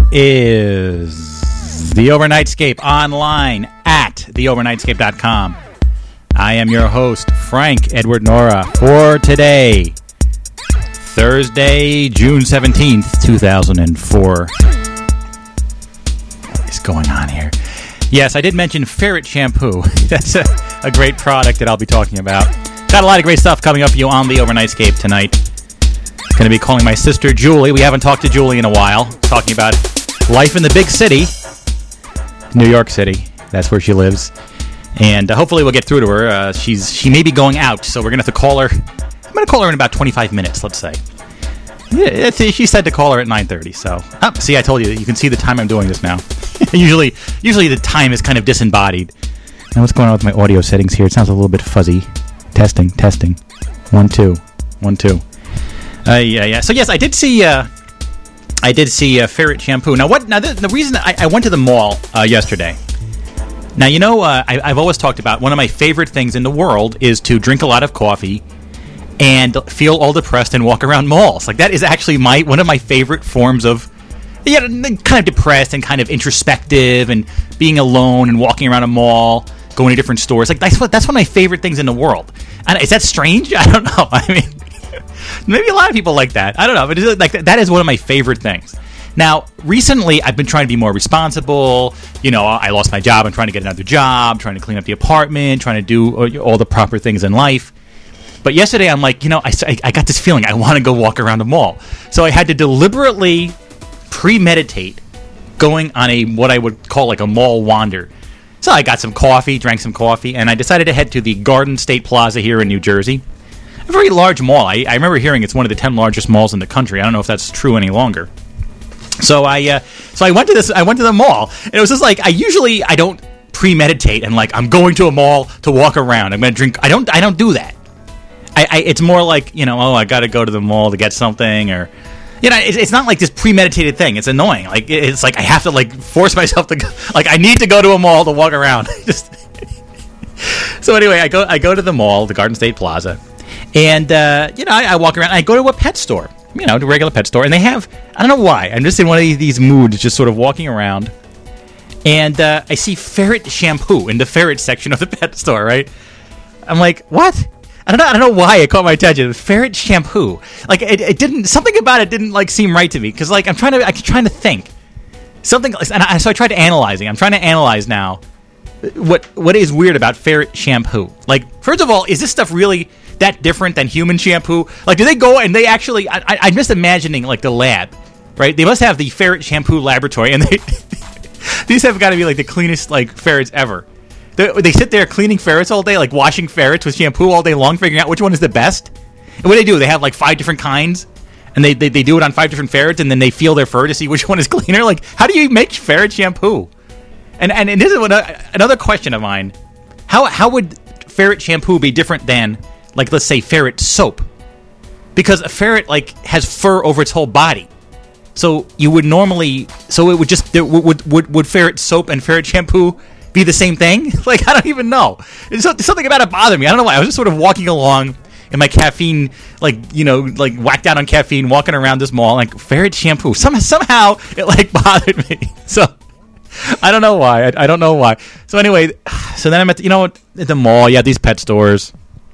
is The Overnightscape online at theovernightscape.com. I am your host, Frank Edward Nora, for today, Thursday, June 17th, 2004. What is going on here? Yes, I did mention Ferret Shampoo. That's a great product that I'll be talking about. Got a lot of great stuff coming up for you on The Overnightscape tonight. Going to be calling my sister Julie. We haven't talked to Julie in a while. Talking about life in the big city, New York City. That's where she lives. And hopefully we'll get through to her. She may be going out, so we're going to have to call her. I'm going to call her in about 25 minutes, let's say. Yeah, she said to call her at 9:30. So, see, I told you. You can see the time I'm doing this now. usually the time is kind of disembodied. Now, what's going on with my audio settings here? It sounds a little bit fuzzy. Testing. 1, 2. 1, 2. Yeah. So yes, I did see Ferret Shampoo. Now, the reason I went to the mall yesterday. Now, you know, I've always talked about one of my favorite things in the world is to drink a lot of coffee and feel all depressed and walk around malls. Like, that is actually one of my favorite forms of, kind of depressed and kind of introspective and being alone and walking around a mall, going to different stores. Like, that's one of my favorite things in the world. And is that strange? I don't know. I mean, maybe a lot of people like that. I don't know, but that is one of my favorite things. Now, recently, I've been trying to be more responsible. You know, I lost my job. I'm trying to get another job, trying to clean up the apartment, trying to do all the proper things in life. But yesterday, I'm like, I got this feeling I want to go walk around a mall. So I had to deliberately premeditate going on what I would call like a mall wander. So I got some coffee, drank some coffee, and I decided to head to the Garden State Plaza here in New Jersey. A very large mall. I remember hearing it's one of the 10 largest malls in the country. I don't know if that's true any longer. So I went to the mall, and it was just like I don't premeditate and like I'm going to a mall to walk around. I'm going to drink. I don't do that. It's more like, I got to go to the mall to get something, or it's not like this premeditated thing. It's annoying. Like it's like I have to like force myself to go, like I need to go to a mall to walk around. So anyway, I go to the mall, the Garden State Plaza. And, I walk around, and I go to a pet store, the regular pet store, and they have, I don't know why, I'm just in one of these moods, just sort of walking around, and I see Ferret Shampoo in the ferret section of the pet store, right? I'm like, what? I don't know why it caught my attention. Ferret Shampoo. Like, it didn't, something about it didn't, like, seem right to me, because, like, I'm trying to think. So I tried analyzing. I'm trying to analyze now what is weird about Ferret Shampoo. Like, first of all, is this stuff really that different than human shampoo? Like, do they go and they actually... I'm just imagining, like, the lab, right? They must have the Ferret Shampoo laboratory, and these have got to be, like, the cleanest, like, ferrets ever. They sit there cleaning ferrets all day, like, washing ferrets with shampoo all day long, figuring out which one is the best. And what do? They have, like, 5 different kinds, and they do it on 5 different ferrets, and then they feel their fur to see which one is cleaner. Like, how do you make ferret shampoo? And this is another question of mine. How would Ferret Shampoo be different than... like, let's say ferret soap, because a ferret like has fur over its whole body, so you would normally, so it would just would ferret soap and ferret shampoo be the same thing? Like, I don't even know. Something about it bothered me. I don't know why. I was just sort of walking along in my caffeine, like whacked out on caffeine, walking around this mall, like ferret shampoo. Somehow it like bothered me. So I don't know why. I don't know why. So anyway, so then I'm at the mall. You have these pet stores.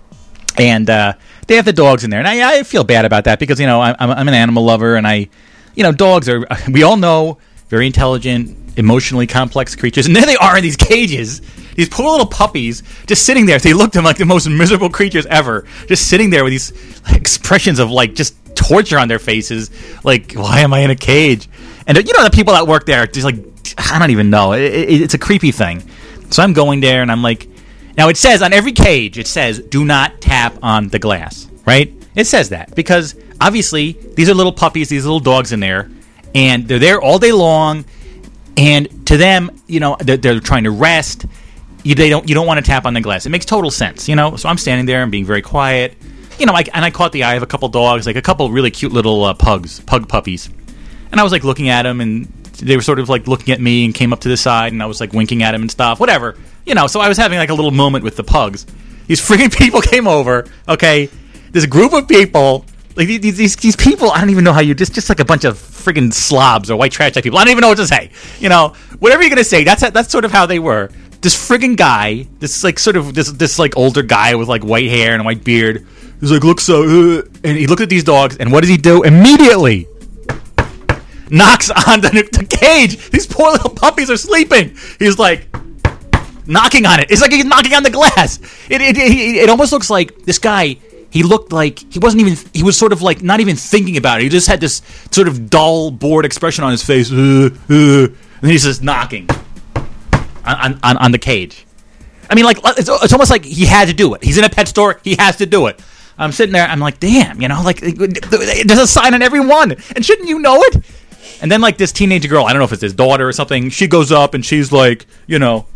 And they have the dogs in there, and I feel bad about that because I'm an animal lover, and dogs are, we all know, very intelligent, emotionally complex creatures, and there they are in these cages, these poor little puppies just sitting there. They look to them like the most miserable creatures ever, just sitting there with these expressions of like just torture on their faces, like, why am I in a cage? And the people that work there, just like, I don't even know. It's a creepy thing. So I'm going there, and I'm like. Now, it says on every cage, it says, do not tap on the glass, right? It says that because, obviously, these are little puppies, these little dogs in there, and they're there all day long, and to them, they're trying to rest. You don't want to tap on the glass. It makes total sense, So I'm standing there and being very quiet, and I caught the eye of a couple dogs, like a couple really cute little pug puppies, and I was like looking at them, and they were sort of like looking at me and came up to the side, and I was like winking at them and stuff, whatever. So I was having like a little moment with the pugs. These freaking people came over, okay? This group of people, like these people, I don't even know how just like a bunch of friggin' slobs or white trash type people. I don't even know what to say. You know, whatever you're gonna say, that's sort of how they were. This friggin' guy, this like sort of this like older guy with like white hair and a white beard, he's like, look so, and he looked at these dogs, and what does he do? Immediately knocks on the cage. These poor little puppies are sleeping. He's like knocking on it. It's like he's knocking on the glass. It almost looks like this guy. He looked like he wasn't even. He was sort of like not even thinking about it. He just had this sort of dull, bored expression on his face, and then he's just knocking on the cage. I mean, like it's almost like he had to do it. He's in a pet store. He has to do it. I'm sitting there. I'm like, damn, you know, like there's a sign on every one, and shouldn't you know it? And then like this teenage girl, I don't know if it's his daughter or something. She goes up and she's like, you know,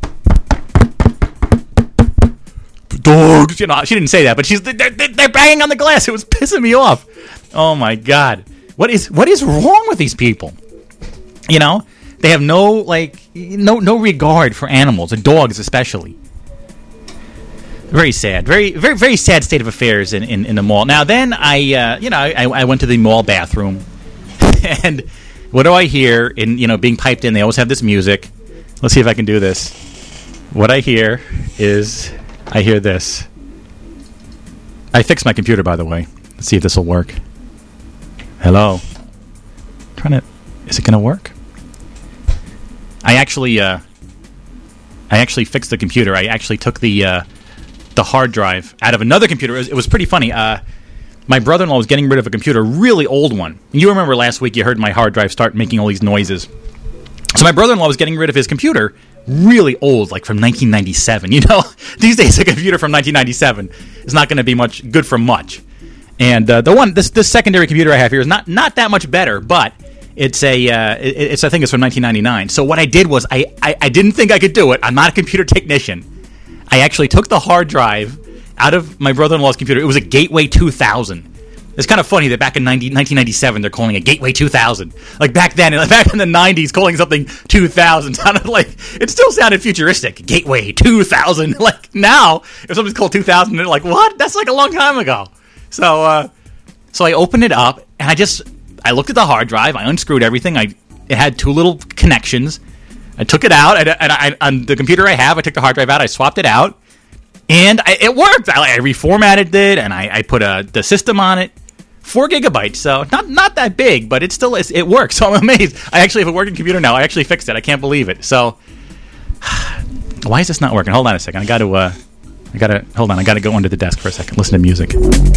dogs. You know, she didn't say that, but they're banging on the glass. It was pissing me off. Oh my god, what is wrong with these people? You know, they have no regard for animals and dogs especially. Very sad, very sad state of affairs in the mall. Now then, I went to the mall bathroom, and what do I hear? In being piped in, they always have this music. Let's see if I can do this. What I hear is, I hear this. I fixed my computer, by the way. Let's see if this will work. Hello. Is it going to work? I actually fixed the computer. I actually took the hard drive out of another computer. It was pretty funny. My brother-in-law was getting rid of a computer, a really old one. You remember last week you heard my hard drive start making all these noises. So my brother-in-law was getting rid of his computer, really old, like from 1997. You know, these days a computer from 1997 is not going to be much good for much. And this secondary computer I have here is not that much better, but it's I think it's from 1999. So what I did was I didn't think I could do it. I'm not a computer technician. I actually took the hard drive out of my brother-in-law's computer. It was a Gateway 2000. It's kind of funny that back in 1997 they're calling it Gateway 2000. Like back then, back in the 90s, calling something 2000 sounded like, it still sounded futuristic. Gateway 2000. Like now, if something's called 2000, they're like, what? That's like a long time ago. So I opened it up and I looked at the hard drive. I unscrewed everything. It had two little connections. I took it out, and I on the computer I have, I took the hard drive out. I swapped it out. And it worked. I reformatted it, and I put the system on it. 4 gigabytes, so not that big, but it works. So I'm amazed. I actually have a working computer now. I actually fixed it. I can't believe it. So why is this not working? Hold on a second. I got to go under the desk for a second. Listen to music.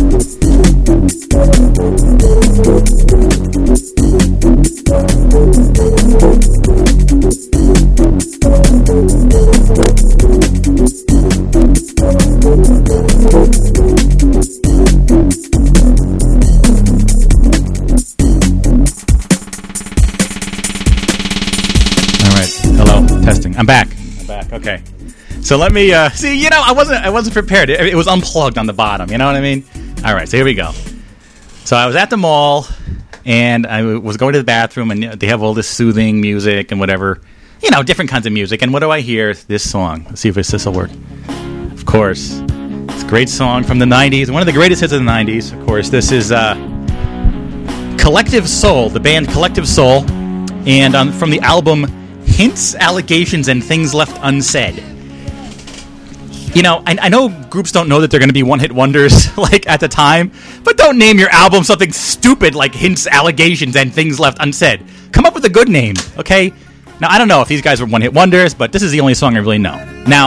Testing. I'm back. Okay. So let me see. You know, I wasn't prepared. It was unplugged on the bottom. You know what I mean? All right. So here we go. So I was at the mall, and I was going to the bathroom, and they have all this soothing music and whatever. You know, different kinds of music. And what do I hear? This song. Let's see if this will work. Of course, it's a great song from the '90s. One of the greatest hits of the '90s. Of course, this is Collective Soul, the band Collective Soul, and from the album Hints, Allegations, and Things Left Unsaid. You know, I know groups don't know that they're going to be one-hit wonders, like, at the time, but don't name your album something stupid like Hints, Allegations, and Things Left Unsaid. Come up with a good name, okay? Now, I don't know if these guys were one-hit wonders, but this is the only song I really know. Now,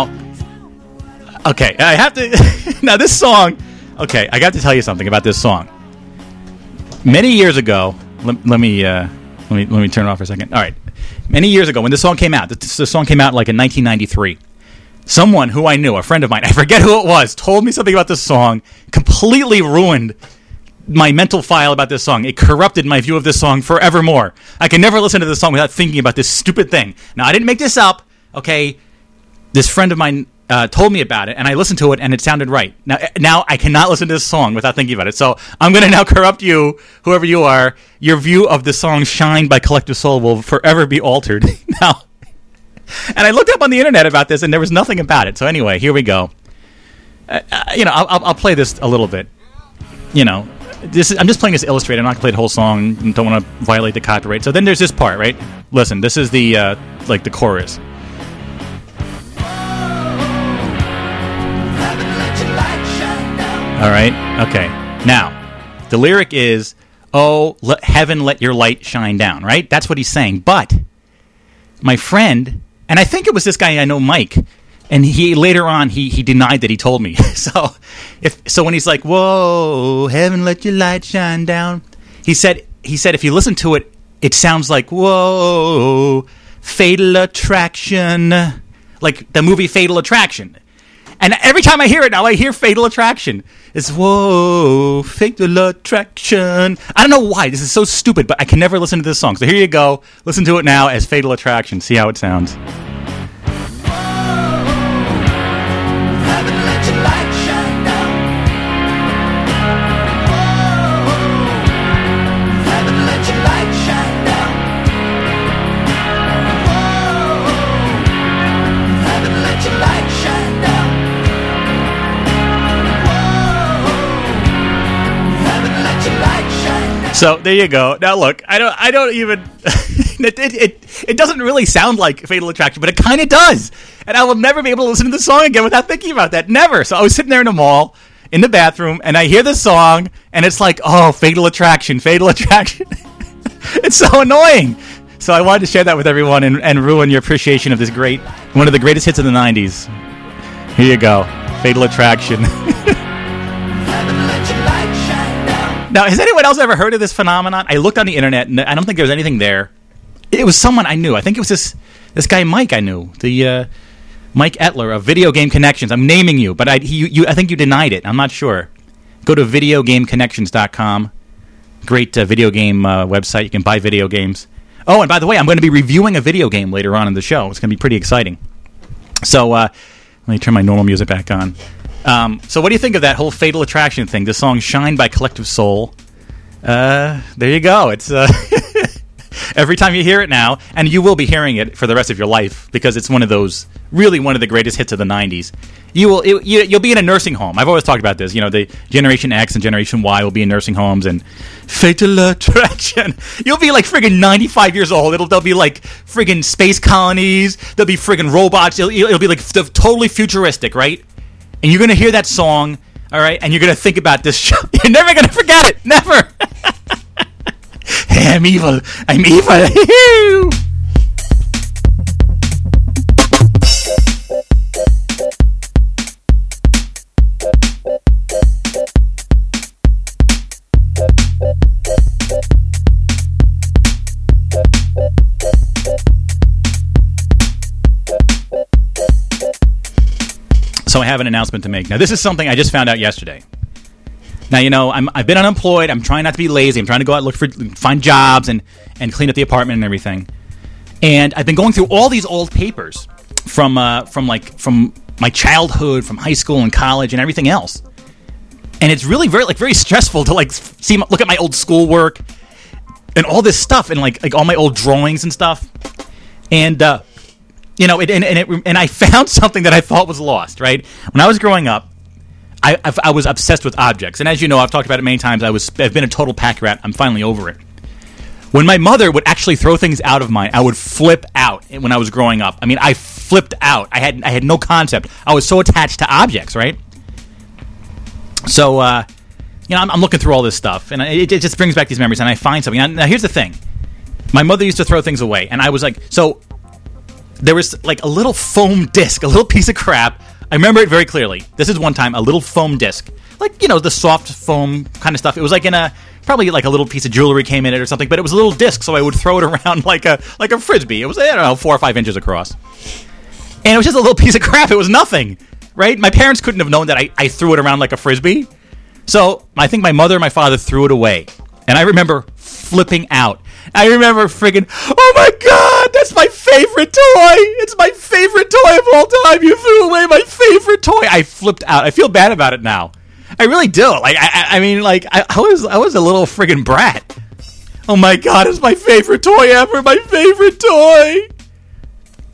okay, I have to... now, this song... Okay, I got to tell you something about this song. Many years ago... Let me turn it off for a second. All right. Many years ago, when this song came out, the song came out like in 1993, someone who I knew, a friend of mine, I forget who it was, told me something about this song, completely ruined my mental file about this song. It corrupted my view of this song forevermore. I can never listen to this song without thinking about this stupid thing. Now, I didn't make this up, okay? This friend of mine told me about it, and I listened to it, and it sounded right. Now I cannot listen to this song without thinking about it. So I'm going to now corrupt you, whoever you are. Your view of the song "Shine" by Collective Soul will forever be altered. Now, and I looked up on the internet about this, and there was nothing about it. So anyway, here we go. I'll play this a little bit. You know, I'm just playing this illustrated. I'm not going to play the whole song. Don't want to violate the copyright. So then there's this part, right? Listen, this is the the chorus. All right. Okay. Now, the lyric is, "Oh, heaven, let your light shine down." Right? That's what he's saying. But my friend, and I think it was this guy I know, Mike, and he later on he denied that he told me. So when he's like, "Whoa, heaven, let your light shine down," he said if you listen to it, it sounds like, "Whoa, Fatal Attraction," like the movie Fatal Attraction. And every time I hear it now, I hear Fatal Attraction. It's, "Whoa, Fatal Attraction." I don't know why. This is so stupid, but I can never listen to this song. So here you go. Listen to it now as Fatal Attraction. See how it sounds. So there you go. Now look, I don't even. It doesn't really sound like Fatal Attraction, but it kind of does. And I will never be able to listen to the song again without thinking about that. Never. So I was sitting there in the mall, in the bathroom, and I hear this song, and it's like, oh, Fatal Attraction, Fatal Attraction. It's so annoying. So I wanted to share that with everyone and ruin your appreciation of this one of the greatest hits of the 90s. Here you go. Fatal Attraction. Now, has anyone else ever heard of this phenomenon? I looked on the internet, and I don't think there was anything there. It was someone I knew. I think it was this guy Mike I knew, the Mike Etler of Video Game Connections. I'm naming you, but I think you denied it. I'm not sure. Go to videogameconnections.com. Great video game website. You can buy video games. Oh, and by the way, I'm going to be reviewing a video game later on in the show. It's going to be pretty exciting. So let me turn my normal music back on. So what do you think of that whole Fatal Attraction thing? The song "Shine" by Collective Soul. There you go. It's every time you hear it now, and you will be hearing it for the rest of your life because it's one of the greatest hits of the 90s. You'll be in a nursing home. I've always talked about this. You know, the Generation X and Generation Y will be in nursing homes, and Fatal Attraction. You'll be like friggin' 95 years old. They'll be like friggin' space colonies. There'll be friggin' robots. It'll be like totally futuristic, right? And you're going to hear that song, all right, and you're going to think about this show. You're never going to forget it. Never. Hey, I'm evil. I'm evil. So I have an announcement to make. Now, this is something I just found out yesterday. Now, you know, I've been unemployed. I'm trying not to be lazy. I'm trying to go out and find jobs and clean up the apartment and everything. And I've been going through all these old papers from my childhood, from high school and college and everything else. And it's really very stressful to look at my old schoolwork and all this stuff and like all my old drawings and stuff. And you know, and I found something that I thought was lost, right? When I was growing up, I was obsessed with objects. And as you know, I've talked about it many times, I've been a total pack rat. I'm finally over it. When my mother would actually throw things out of mine, I would flip out when I was growing up. I mean, I flipped out. I had no concept. I was so attached to objects, right? So, you know, I'm looking through all this stuff, and it just brings back these memories, and I find something. Now, here's the thing. My mother used to throw things away, and I was like, so there was like a little foam disc, a little piece of crap. I remember it very clearly. This is one time, a little foam disc. Like, you know, the soft foam kind of stuff. It was like probably like a little piece of jewelry came in it or something, but it was a little disc, so I would throw it around like a Frisbee. It was, I don't know, 4 or 5 inches across. And it was just a little piece of crap. It was nothing, right? My parents couldn't have known that I threw it around like a Frisbee. So I think my mother and my father threw it away. And I remember flipping out. I remember friggin', oh my God, that's my favorite toy. It's my favorite toy of all time. You threw away my favorite toy. I flipped out. I feel bad about it now. I really do. Like, I mean, like, I was a little friggin' brat. Oh my God, it's my favorite toy ever. My favorite toy.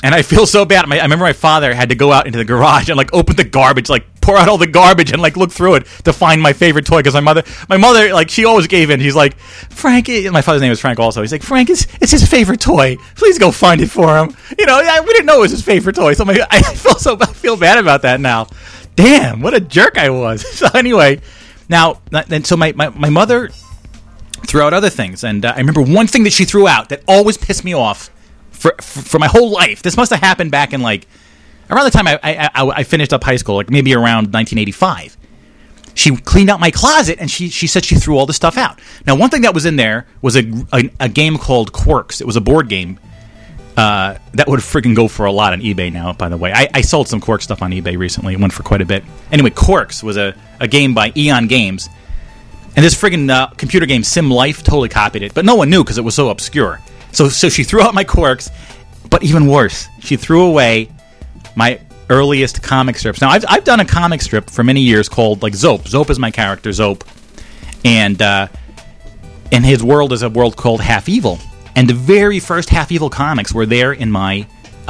And I feel so bad. I remember my father had to go out into the garage and like open the garbage, like pour out all the garbage and like look through it to find my favorite toy. Because my mother, like she always gave in. She's like, Frank. My father's name is Frank. Also, he's like, Frank it's his favorite toy. Please go find it for him. We didn't know it was his favorite toy. So I feel bad about that now. Damn, what a jerk I was. So anyway, now so my mother threw out other things, and I remember one thing that she threw out that always pissed me off. For my whole life. This must have happened back in like around the time I finished up high school, like maybe around 1985. She cleaned out my closet and she said she threw all the stuff out. Now, one thing that was in there was a game called Quirks. It was a board game that would friggin' go for a lot on eBay now, by the way. I sold some Quirk stuff on eBay recently. It went for quite a bit. Anyway, Quirks was a game by Eon Games. And this friggin' computer game, Sim Life, totally copied it. But no one knew because it was so obscure. So she threw out my Quirks, but even worse, she threw away my earliest comic strips. Now, I've done a comic strip for many years called, like, Zope. Zope is my character, Zope. And his world is a world called Half Evil. And the very first Half Evil comics were there in my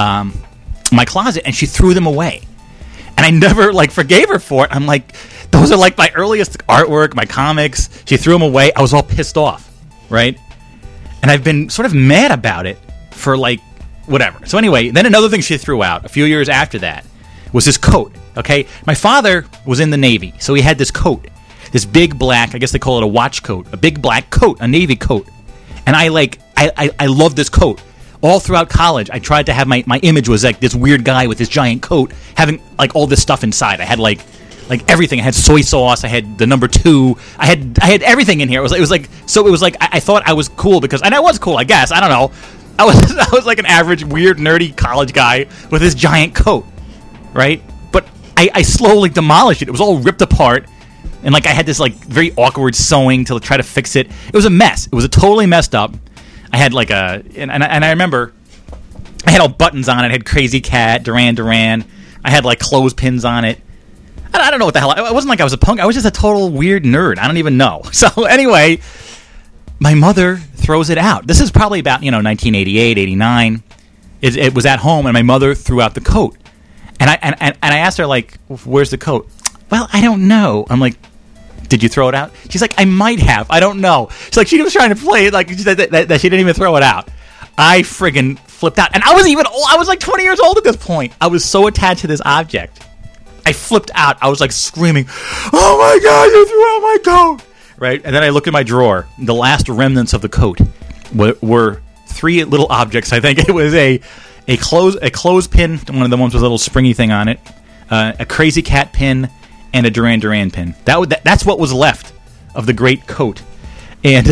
closet, and she threw them away. And I never, like, forgave her for it. I'm like, those are, like, my earliest artwork, my comics. She threw them away. I was all pissed off, right? And I've been sort of mad about it for, like, whatever. So anyway, then another thing she threw out a few years after that was his coat, okay? My father was in the Navy, so he had this coat, this big black, I guess they call it a watch coat, a big black coat, a Navy coat. And I loved this coat. All throughout college, I tried to have my image was like this weird guy with this giant coat having, like, all this stuff inside. I had, like everything. I had soy sauce. I had the number 2. I had everything in here. It was like I thought I was cool and I was cool, I guess. I don't know. I was like an average weird nerdy college guy with this giant coat, right? But I slowly demolished it. It was all ripped apart, and like I had this like very awkward sewing to try to fix it. It was a mess. It was a totally messed up. I had like and I remember I had all buttons on it. I had Crazy Cat, Duran Duran. I had like clothespins on it. I don't know what the hell. It wasn't like I was a punk. I was just a total weird nerd. I don't even know. So anyway, my mother throws it out. This is probably about 1988, 89. It was at home, and my mother threw out the coat. And I asked her, like, where's the coat? Well, I don't know. I'm like, did you throw it out? She's like, I might have. I don't know. She's like, she was trying to play it like that she didn't even throw it out. I friggin' flipped out. And I was even old. I was like 20 years old at this point. I was so attached to this object. I flipped out. I was like screaming, oh my God, you threw out my coat! Right? And then I looked at my drawer. The last remnants of the coat were 3 little objects, I think. It was a clothespin, one of the ones with a little springy thing on it, a Crazy Cat pin, and a Duran Duran pin. That's what was left of the great coat. And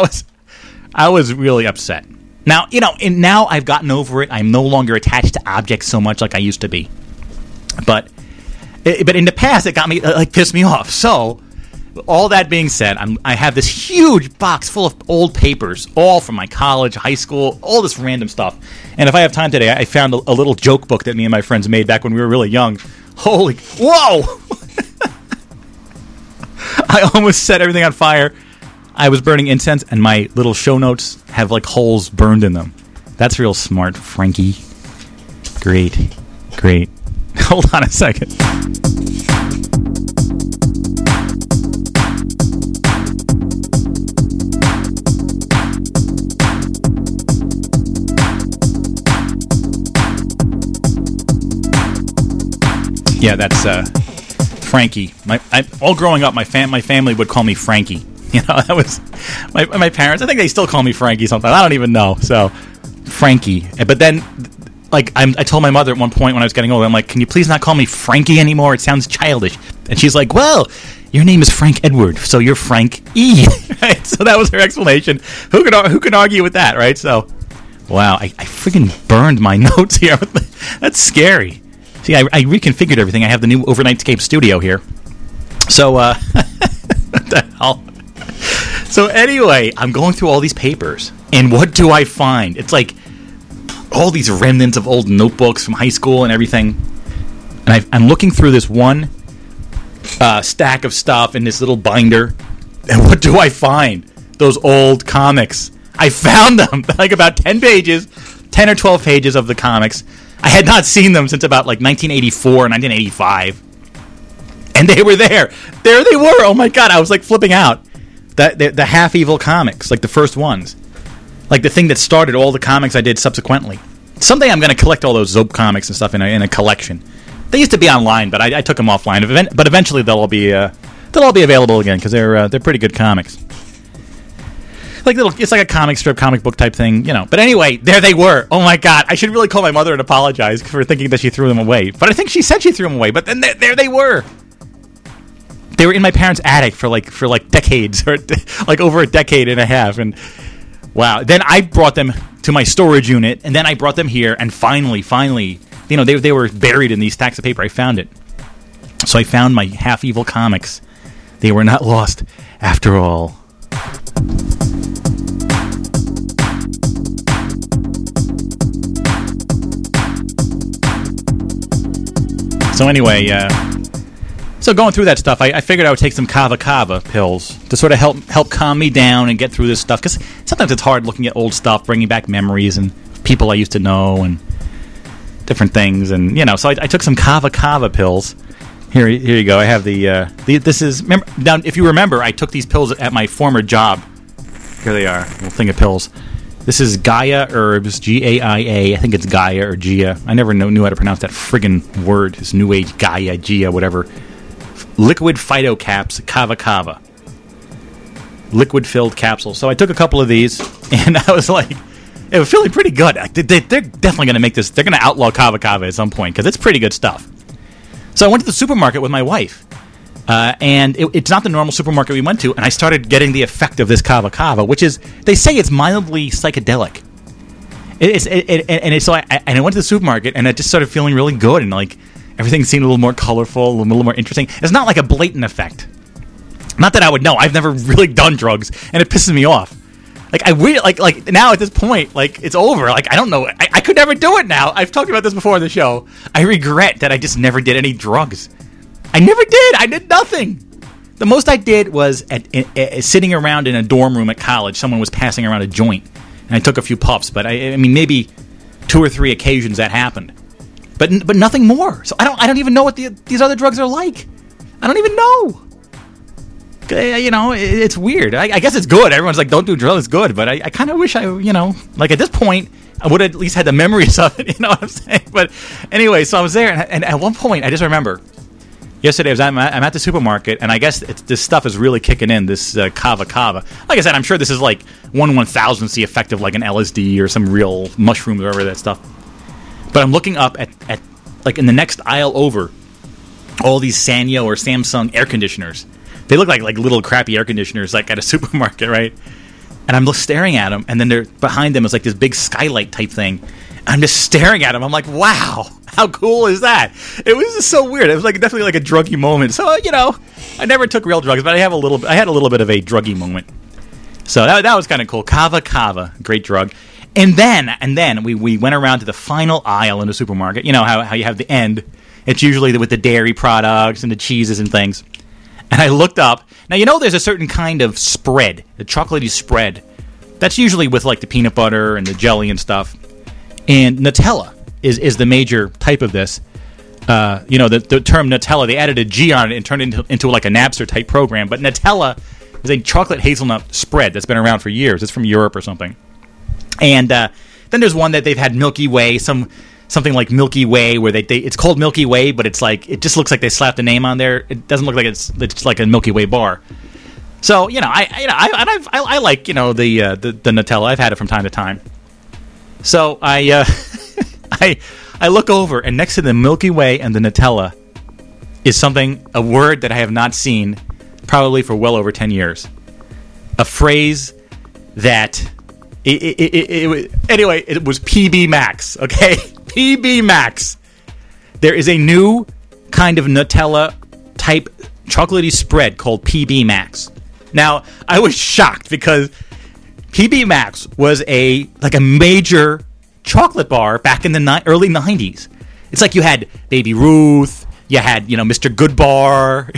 I was really upset. Now, now I've gotten over it. I'm no longer attached to objects so much like I used to be. But in the past, it got me, pissed me off. So, all that being said, I have this huge box full of old papers, all from my college, high school, all this random stuff. And if I have time today, I found a little joke book that me and my friends made back when we were really young. Whoa! I almost set everything on fire. I was burning incense, and my little show notes have, like, holes burned in them. That's real smart, Frankie. Great. Hold on a second. Yeah, that's Frankie. All growing up, my family would call me Frankie. That was my parents. I think they still call me Frankie sometimes. I don't even know. So, Frankie. But then, like, I told my mother at one point when I was getting older, I'm like, can you please not call me Frankie anymore? It sounds childish. And she's like, well, your name is Frank Edward, so you're Frank E. Right? So that was her explanation. Who can argue with that, right? So, wow, I freaking burned my notes here. That's scary. See, I reconfigured everything. I have the new Overnightscape studio here. So, what the hell? So anyway, I'm going through all these papers, and what do I find? It's like all these remnants of old notebooks from high school and everything. And I'm looking through this one stack of stuff in this little binder, and what do I find? Those old comics. I found them, like about 10 or 12 pages of the comics. I had not seen them since about like 1984, 1985. And they were there. There they were. Oh my God, I was like flipping out. The Half Evil comics, like the first ones. Like the thing that started all the comics I did subsequently. Someday I'm going to collect all those Zope comics and stuff in a collection. They used to be online, but I took them offline. But eventually they'll all be available again because they're pretty good comics. It's like a comic strip, comic book type thing, you know. But anyway, there they were. Oh my God, I should really call my mother and apologize for thinking that she threw them away. But I think she said she threw them away. But then there they were. They were in my parents' attic for like decades, or like over a decade and a half, and wow. Then I brought them to my storage unit, and then I brought them here, and finally, you know, they were buried in these stacks of paper. I found it. So I found my Half Evil comics. They were not lost after all. So anyway, so going through that stuff, I figured I would take some Kava Kava pills to sort of help calm me down and get through this stuff. Because sometimes it's hard looking at old stuff, bringing back memories and people I used to know and different things. And, you know, so I took some Kava Kava pills. Here you go. I have this is... Now, if you remember, I took these pills at my former job. Here they are, a little thing of pills. This is Gaia Herbs, Gaia. I think it's Gaia or Gia. I never knew how to pronounce that friggin' word. This new age Gaia, Gia, whatever. Liquid Phytocaps, Kava Kava. Liquid-filled capsules. So I took a couple of these, and I was like, it was feeling pretty good. They're definitely going to make this, they're going to outlaw Kava Kava at some point, because it's pretty good stuff. So I went to the supermarket with my wife, and it's not the normal supermarket we went to, and I started getting the effect of this Kava Kava, which is, they say it's mildly psychedelic. So I went to the supermarket, and I just started feeling really good, and like, everything seemed a little more colorful, a little more interesting. It's not like a blatant effect. Not that I would know. I've never really done drugs, and it pisses me off. Like, I really, like now at this point, like, it's over. Like, I don't know. I could never do it now. I've talked about this before on the show. I regret that I just never did any drugs. I never did. I did nothing. The most I did was sitting around in a dorm room at college. Someone was passing around a joint, and I took a few puffs. But I mean, maybe 2 or 3 occasions that happened. But nothing more. So I don't even know what these other drugs are like. I don't even know. You know, it's weird. I guess it's good. Everyone's like, don't do drugs, it's good. But I kind of wish like at this point, I would have at least had the memories of it. You know what I'm saying? But anyway, so I was there, and at one point, I just remember, yesterday I'm at the supermarket, and I guess this stuff is really kicking in, this Kava Kava. Like I said, I'm sure this is like 1/1000th the effect of like an LSD or some real mushrooms or whatever that stuff. But I'm looking up at like in the next aisle over, all these Sanyo or Samsung air conditioners. They look like little crappy air conditioners like at a supermarket, right? And I'm just staring at them, and then behind them is like this big skylight type thing. I'm just staring at them. I'm like, wow, how cool is that? It was just so weird. It was like definitely like a druggy moment. So, you know, I never took real drugs, but I had a little bit of a druggy moment. So that was kind of cool. Kava Kava, great drug. And then we went around to the final aisle in the supermarket. You know how you have the end. It's usually with the dairy products and the cheeses and things. And I looked up. Now, you know there's a certain kind of spread, the chocolatey spread. That's usually with like the peanut butter and the jelly and stuff. And Nutella is the major type of this. You know, the term Nutella, they added a G on it and turned it into like a Napster type program. But Nutella is a chocolate hazelnut spread that's been around for years. It's from Europe or something. And then there's one that they've had Milky Way, something like Milky Way, where it's called Milky Way, but it's like it just looks like they slapped a name on there. It doesn't look like it's like a Milky Way bar. So you know, I like the Nutella. I've had it from time to time. So I look over, and next to the Milky Way and the Nutella is a word that I have not seen probably for well over 10 years. A phrase that. Anyway, it was PB Max, okay? PB Max. There is a new kind of Nutella type chocolatey spread called PB Max. Now, I was shocked because PB Max was a major chocolate bar back in the early 90s. It's like you had Baby Ruth, you had, Mr. Goodbar,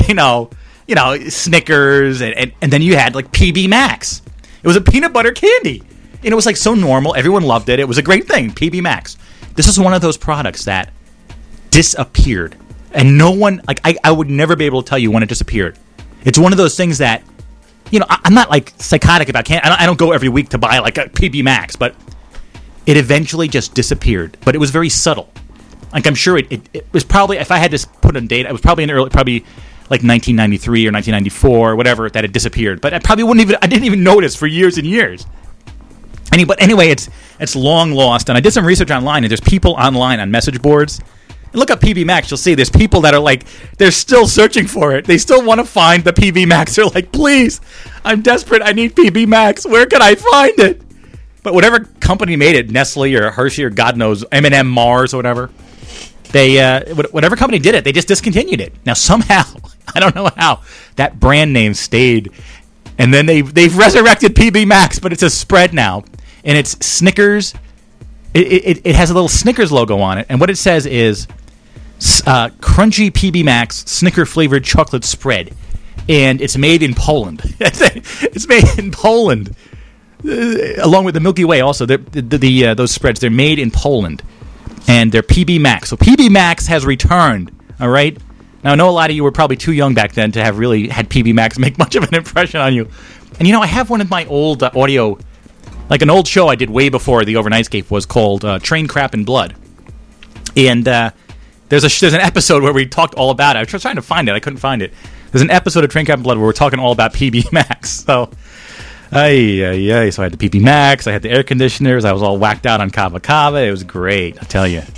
Snickers, and then you had like PB Max. It was a peanut butter candy. And it was like so normal. Everyone loved it. It was a great thing. PB Max. This is one of those products that disappeared. And no one, like, I would never be able to tell you when it disappeared. It's one of those things that, you know, I'm not, like, psychotic about I don't go every week to buy, like, a PB Max, but it eventually just disappeared. But it was very subtle. Like, I'm sure it was probably, if I had to put a date, it was probably like 1993 or 1994 or whatever that it disappeared. But I didn't even notice for years and years. But anyway, it's long lost. And I did some research online, and there's people online on message boards. And look up PB Max, you'll see there's people that are like, they're still searching for it. They still want to find the PB Max. They're like, please, I'm desperate. I need PB Max. Where can I find it? But whatever company made it, Nestle or Hershey or God knows, M&M Mars or whatever, whatever company did it, they just discontinued it. Now somehow, I don't know how, that brand name stayed. And then they've resurrected PB Max, but it's a spread now. And it's Snickers. It has a little Snickers logo on it. And what it says is crunchy PB Max Snicker flavored chocolate spread. And it's made in Poland. It's made in Poland. Along with the Milky Way also. Those spreads, they're made in Poland. And they're PB Max. So PB Max has returned. All right? Now, I know a lot of you were probably too young back then to have really had PB Max make much of an impression on you. And, you know, I have one of my old audio, like an old show I did way before the Overnightscape was called Train Crap and Blood. And there's an episode where we talked all about it. I was trying to find it. I couldn't find it. There's an episode of Train Crap and Blood where we're talking all about PB Max. So, so I had the PB Max. I had the air conditioners. I was all whacked out on Kava Kava. It was great, I tell you.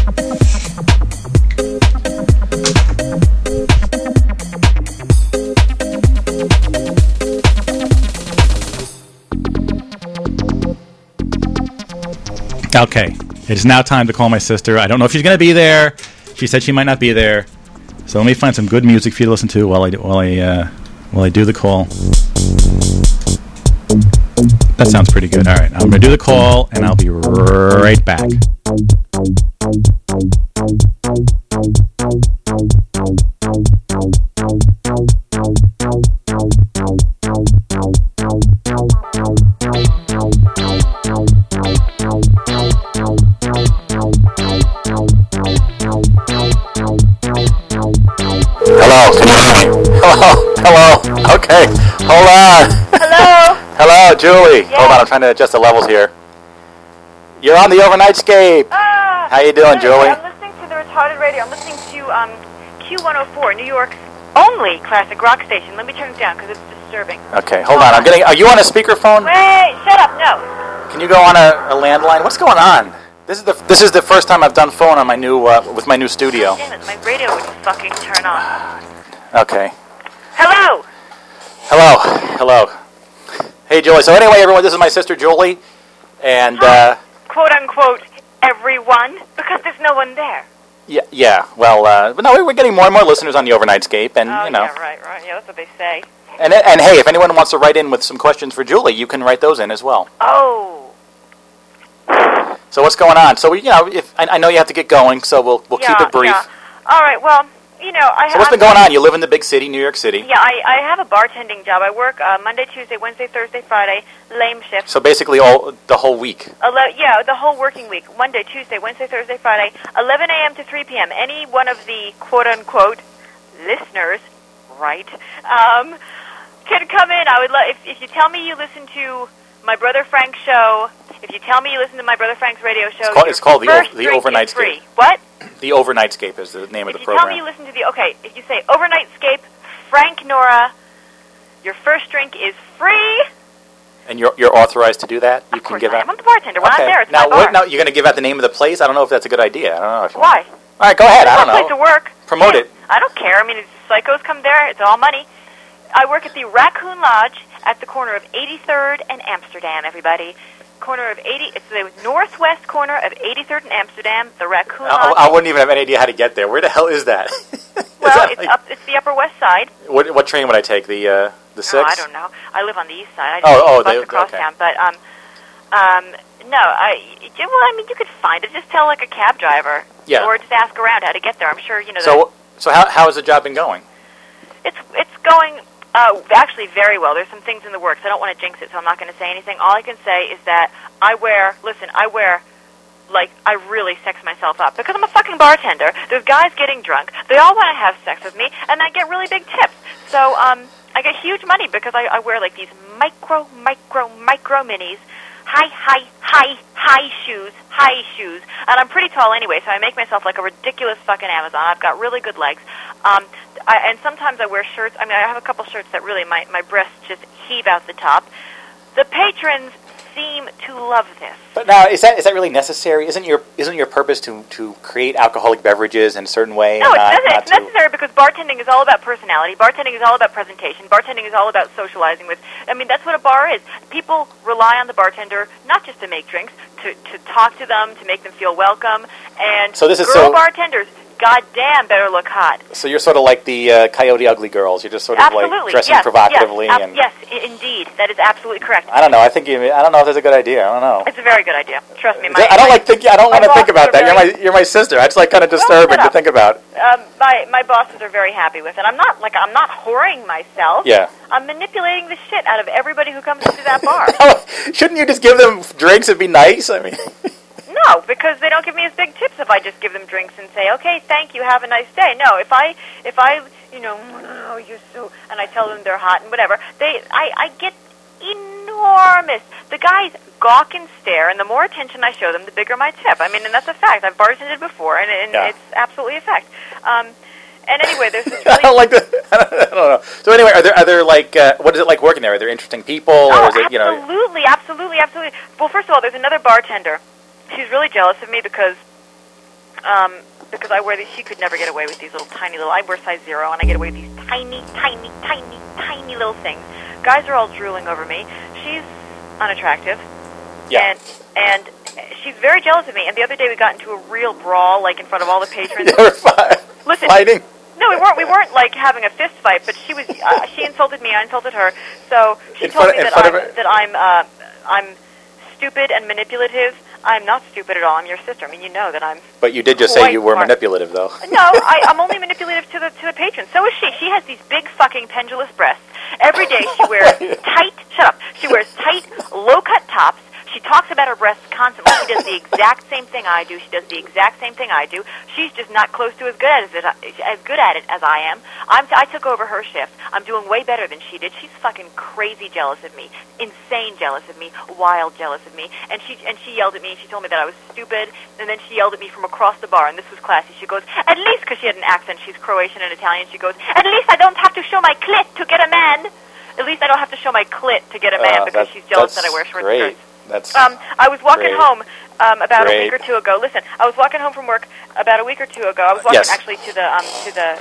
Okay, it is now time to call my sister. I don't know if she's going to be there. She said she might not be there. So let me find some good music for you to listen to while I do the call. That sounds pretty good. All right, I'm going to do the call, and I'll be right back. Hello. Okay, hold on. Hello. Hello, Julie. Yeah. Hold on, I'm trying to adjust the levels here. You're on the Overnightscape. How you doing, Julie? I'm listening to the retarded radio. I'm listening to Q104, New York's only classic rock station. Let me turn it down because it's disturbing. Okay, hold on. Are you on a speakerphone? Wait, shut up. No. Can you go on a landline? What's going on? This is the first time I've done phone on my new with my new studio. Damn it, my radio would fucking turn on. Okay. Hello. Hey, Julie. So anyway, everyone, this is my sister Julie, and quote unquote everyone, because there's no one there. Yeah. Well, but no, we're getting more and more listeners on the Overnightscape, and Oh, you know. yeah, right. Yeah, that's what they say. And hey, if anyone wants to write in with some questions for Julie, you can write those in as well. Oh. So what's going on? So if I know you have to get going, so we'll keep it brief. Yeah. All right. Well, you know, So what's been going on? You live in the big city, New York City. Yeah, I have a bartending job. I work Monday, Tuesday, Wednesday, Thursday, Friday, lame shift. So basically the whole week. The whole working week. Monday, Tuesday, Wednesday, Thursday, Friday, 11 a.m. to 3 p.m. Any one of the quote-unquote listeners, right, can come in. I would love if you tell me you listen to my brother Frank's show. If you tell me you listen to my brother Frank's radio show, it's called the Overnightscape. Free. What? The Overnightscape is the name of the program. If you tell me you listen to if you say Overnightscape, Frank Nora, your first drink is free. And you're authorized to do that? You can give out. I'm the bartender. When I'm there, it's now, my bar. Now you're going to give out the name of the place? I don't know if that's a good idea. I don't know if you Why? All right, go ahead. It's I don't know. place to work. Promote it. I don't care. I mean, if psychos come there, it's all money. I work at the Raccoon Lodge at the corner of 83rd and Amsterdam, everybody. It's the northwest corner of 83rd and Amsterdam, the Raccoon Lodge. I wouldn't even have any idea how to get there. Where the hell is that? It's the Upper West Side. What train would I take? The 6? Oh, I don't know. I live on the east side. I just take the bus across town. But you could find it. Just tell like a cab driver. Yeah. Or just ask around how to get there. I'm sure you know. So how has the job been going? It's going actually very well. There's some things in the works. I don't want to jinx it, so I'm not going to say anything. All I can say is that I wear I really sex myself up because I'm a fucking bartender. There's guys getting drunk. They all want to have sex with me, and I get really big tips. So I get huge money because I wear like these micro minis, high shoes, and I'm pretty tall anyway, so I make myself like a ridiculous fucking Amazon. I've got really good legs. And sometimes I wear shirts. I mean, I have a couple shirts that really my breasts just heave out the top. The patrons seem to love this. But now, is that really necessary? Isn't your purpose to create alcoholic beverages in a certain way? No, it's necessary because bartending is all about personality. Bartending is all about presentation. Bartending is all about socializing with. I mean, that's what a bar is. People rely on the bartender not just to make drinks, to talk to them, to make them feel welcome. And so this is bartenders, goddamn, better look hot. So you're sort of like the Coyote Ugly girls. You're just sort of like dressing provocatively. Yes, indeed, that is absolutely correct. I don't know. I don't know if that's a good idea. I don't know. It's a very good idea. Trust me. I don't want to think about that. You're my sister. It's like kind of disturbing to think about. My bosses are very happy with it. I'm not whoring myself. Yeah. I'm manipulating the shit out of everybody who comes into that bar. Shouldn't you just give them drinks and be nice? I mean. No, because they don't give me as big tips if I just give them drinks and say, okay, thank you, have a nice day. No, if I oh, you're so, and I tell them they're hot and whatever, I get enormous. The guys gawk and stare, and the more attention I show them, the bigger my tip. I mean, and that's a fact. I've bartended before, and it's absolutely a fact. And anyway, there's this really... I don't like the... I don't know. So anyway, are there like... what is it like working there? Are there interesting people? Oh, or is it, absolutely. Well, first of all, there's another bartender. She's really jealous of me because I wear these. She could never get away with these tiny little. I wear size 0, and I get away with these tiny little things. Guys are all drooling over me. She's unattractive. Yeah. And she's very jealous of me. And the other day we got into a real brawl, like in front of all the patrons. Listen, fighting. No, we weren't like having a fist fight, but she was. She insulted me. I insulted her. So she told me that I'm stupid and manipulative. I'm not stupid at all. I'm your sister. I mean, you know that I'm. But you did just say you were manipulative, though. No, I'm only manipulative to the patrons. So is she. She has these big fucking pendulous breasts. Every day she wears tight. Shut up. She wears tight, low-cut tops. She talks about her breasts constantly. She does the exact same thing I do. She does the exact same thing I do. She's just not close to as good at it as I am. I took over her shift. I'm doing way better than she did. She's fucking crazy jealous of me, insane jealous of me, wild jealous of me. And she yelled at me. She told me that I was stupid. And then she yelled at me from across the bar. And this was classy. She goes, at least, because she had an accent. She's Croatian and Italian. She goes, at least I don't have to show my clit to get a man. At least I don't have to show my clit to get a man because she's jealous that I wear short skirts. I was walking home about a week or two ago. Listen, I was walking home from work about a week or two ago. I was walking actually to the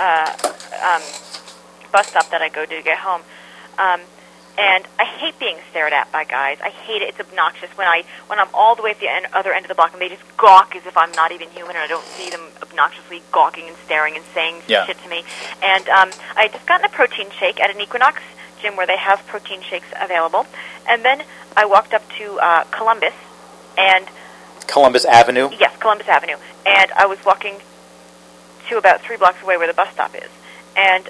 bus stop that I go to get home. And I hate being stared at by guys. I hate it. It's obnoxious when I'm all the way at the other end of the block and they just gawk as if I'm not even human and I don't see them obnoxiously gawking and staring and saying shit to me. And I had just gotten a protein shake at an Equinox gym where they have protein shakes available. And then I walked up to Columbus and... Columbus Avenue? Yes, Columbus Avenue. And I was walking to about 3 blocks away where the bus stop is. And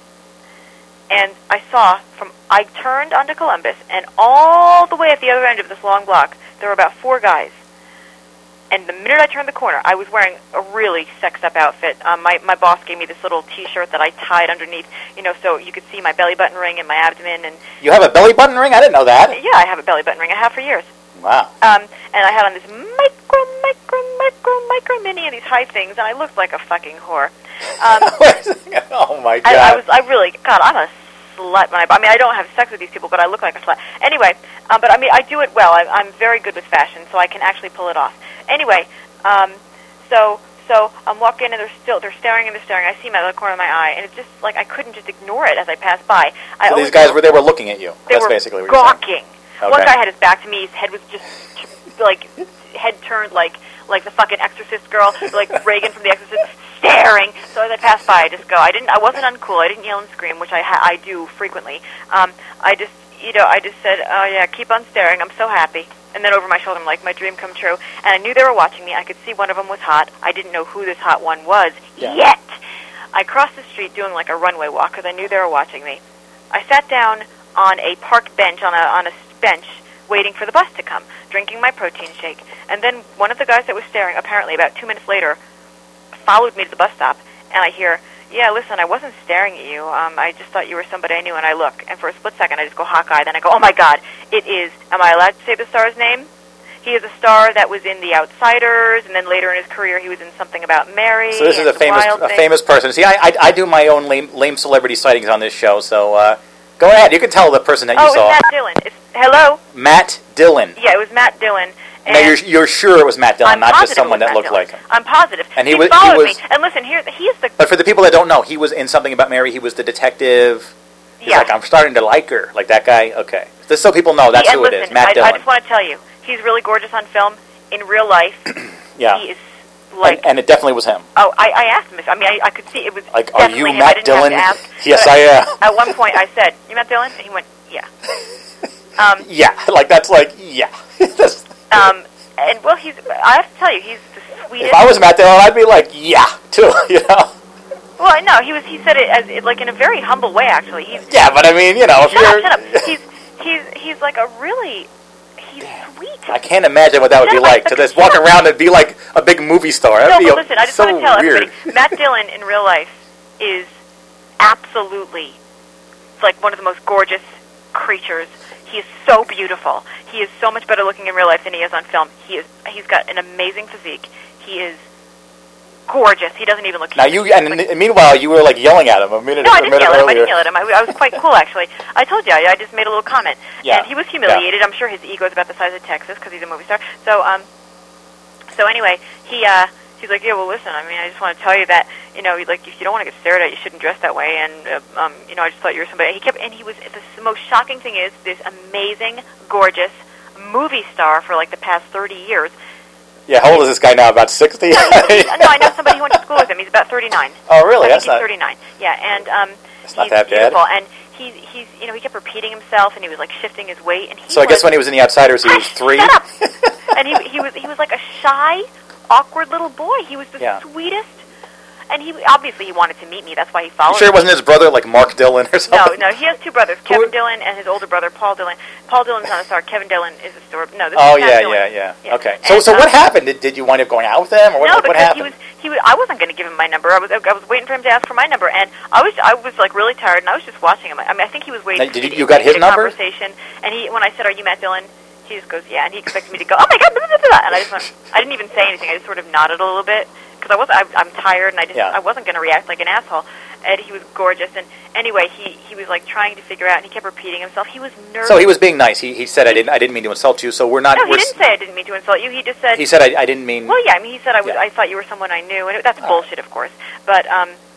I turned onto Columbus, and all the way at the other end of this long block, there were about 4 guys. And the minute I turned the corner, I was wearing a really sexed-up outfit. My boss gave me this little T-shirt that I tied underneath, so you could see my belly button ring and my abdomen. And you have a belly button ring? I didn't know that. Yeah, I have a belly button ring. I have for years. Wow. And I had on this micro mini and these high things, and I looked like a fucking whore. Oh my God! I'm a slut when I don't have sex with these people, but I look like a slut. Anyway, but I do it well. I'm very good with fashion, so I can actually pull it off. Anyway, so I'm walking and they're staring and they're staring. I see them out of the corner of my eye, and it's just like I couldn't just ignure it as I passed by. So these guys were looking at you. That's basically what you're saying. Gawking. Okay. One guy had his back to me. His head was just like head turned like the fucking Exorcist girl, like Reagan from The Exorcist, staring. So as I passed by, I just go. I wasn't uncool. I didn't yell and scream, which I do frequently. I just said, oh yeah, keep on staring. I'm so happy. And then over my shoulder, I'm like, my dream come true. And I knew they were watching me. I could see one of them was hot. I didn't know who this hot one was yet. I crossed the street doing like a runway walk because I knew they were watching me. I sat down on a park bench, on a bench waiting for the bus to come, drinking my protein shake. And then one of the guys that was staring, apparently about 2 minutes later, followed me to the bus stop, and I hear, yeah, listen, I wasn't staring at you. I just thought you were somebody I knew, and I look. And for a split second, I just go Hawkeye. Then I go, oh, my God, it is, am I allowed to say the star's name? He is a star that was in The Outsiders, and then later in his career, he was in something about Mary. So this is a famous person. See, I do my own lame celebrity sightings on this show, so go ahead. You can tell the person that you saw. Oh, it's Matt Dillon. Hello? Matt Dillon. Yeah, it was Matt Dillon. Now, you're sure it was Matt Dillon, not just someone that looked like him? I'm positive. And he followed me. And listen, he's the... But for the people that don't know, he was in something about Mary. He was the detective. He's like, I'm starting to like her. Like that guy? Okay. Just so people know, that's who it is, Matt Dillon. I just want to tell you, he's really gorgeous on film. In real life, yeah. He is like... And it definitely was him. Oh, I asked him. I could see it was like, are you him. Matt Dillon? Yes, I am. At one point, I said, you Matt Dillon? And he went, yeah. Yeah, like that's like, yeah. And well, I have to tell you, he's the sweetest. If I was Matt Dillon, I'd be like, yeah, too, you know? Well, no, he said it as like in a very humble way, actually. Yeah, but I mean, you know, if shut up. He's like a really, he's sweet. I can't imagine what that would be like, to just walk around and be like a big movie star. No, but listen, I just want to tell everybody, Matt Dillon in real life is absolutely like one of the most gorgeous creatures. He is so beautiful. He is so much better looking in real life than he is on film. He's got an amazing physique. He is gorgeous. He doesn't even look human. Now and meanwhile you were like yelling at him a minute earlier. No, I didn't yell at him. I was quite cool, actually. I told you, I just made a little comment. Yeah. And he was humiliated. Yeah. I'm sure his ego is about the size of Texas because he's a movie star. So anyway, he's like, yeah, well, listen, I just want to tell you that, like, if you don't want to get stared at, you shouldn't dress that way, and, I just thought you were somebody. He was, the most shocking thing is, this amazing, gorgeous movie star for, like, the past 30 years. Yeah, how old is this guy now, about 60? No, I know somebody who went to school with him. He's about 39. Oh, really? He's 39. Yeah, and, that's not that bad. And he's he kept repeating himself, and he was, like, shifting his weight, and I guess when he was in The Outsiders, he was 3? Shut up! And he was like a shy, awkward little boy. He was the sweetest, and he wanted to meet me. That's why he followed me. You sure it wasn't his brother, like Mark Dillon or something? No, he has two brothers, Kevin Dillon and his older brother, Paul Dillon. Paul Dillon's not a star. Kevin Dillon is a star. No, this is Matt Dillon. Yeah. Okay. So what happened? Did you wind up going out with him, or what happened? I wasn't going to give him my number. I was waiting for him to ask for my number, and I was like really tired, and I was just watching him. I think he was waiting. You got his number? Conversation, and when I said, "Are you Matt Dillon?" He just goes, yeah, and he expected me to go, oh my God, blah, blah, blah, and I didn't even say anything. I just sort of nodded a little bit because I'm tired, and I wasn't going to react like an asshole. And he was gorgeous, and anyway, he was like trying to figure out, and he kept repeating himself. He was nervous. So he was being nice. He said, I didn't mean to insult you. So we're not. No, he didn't say I didn't mean to insult you. He just said. He said I didn't mean. Well, yeah, he said I thought you were someone I knew, and that's bullshit, of course. But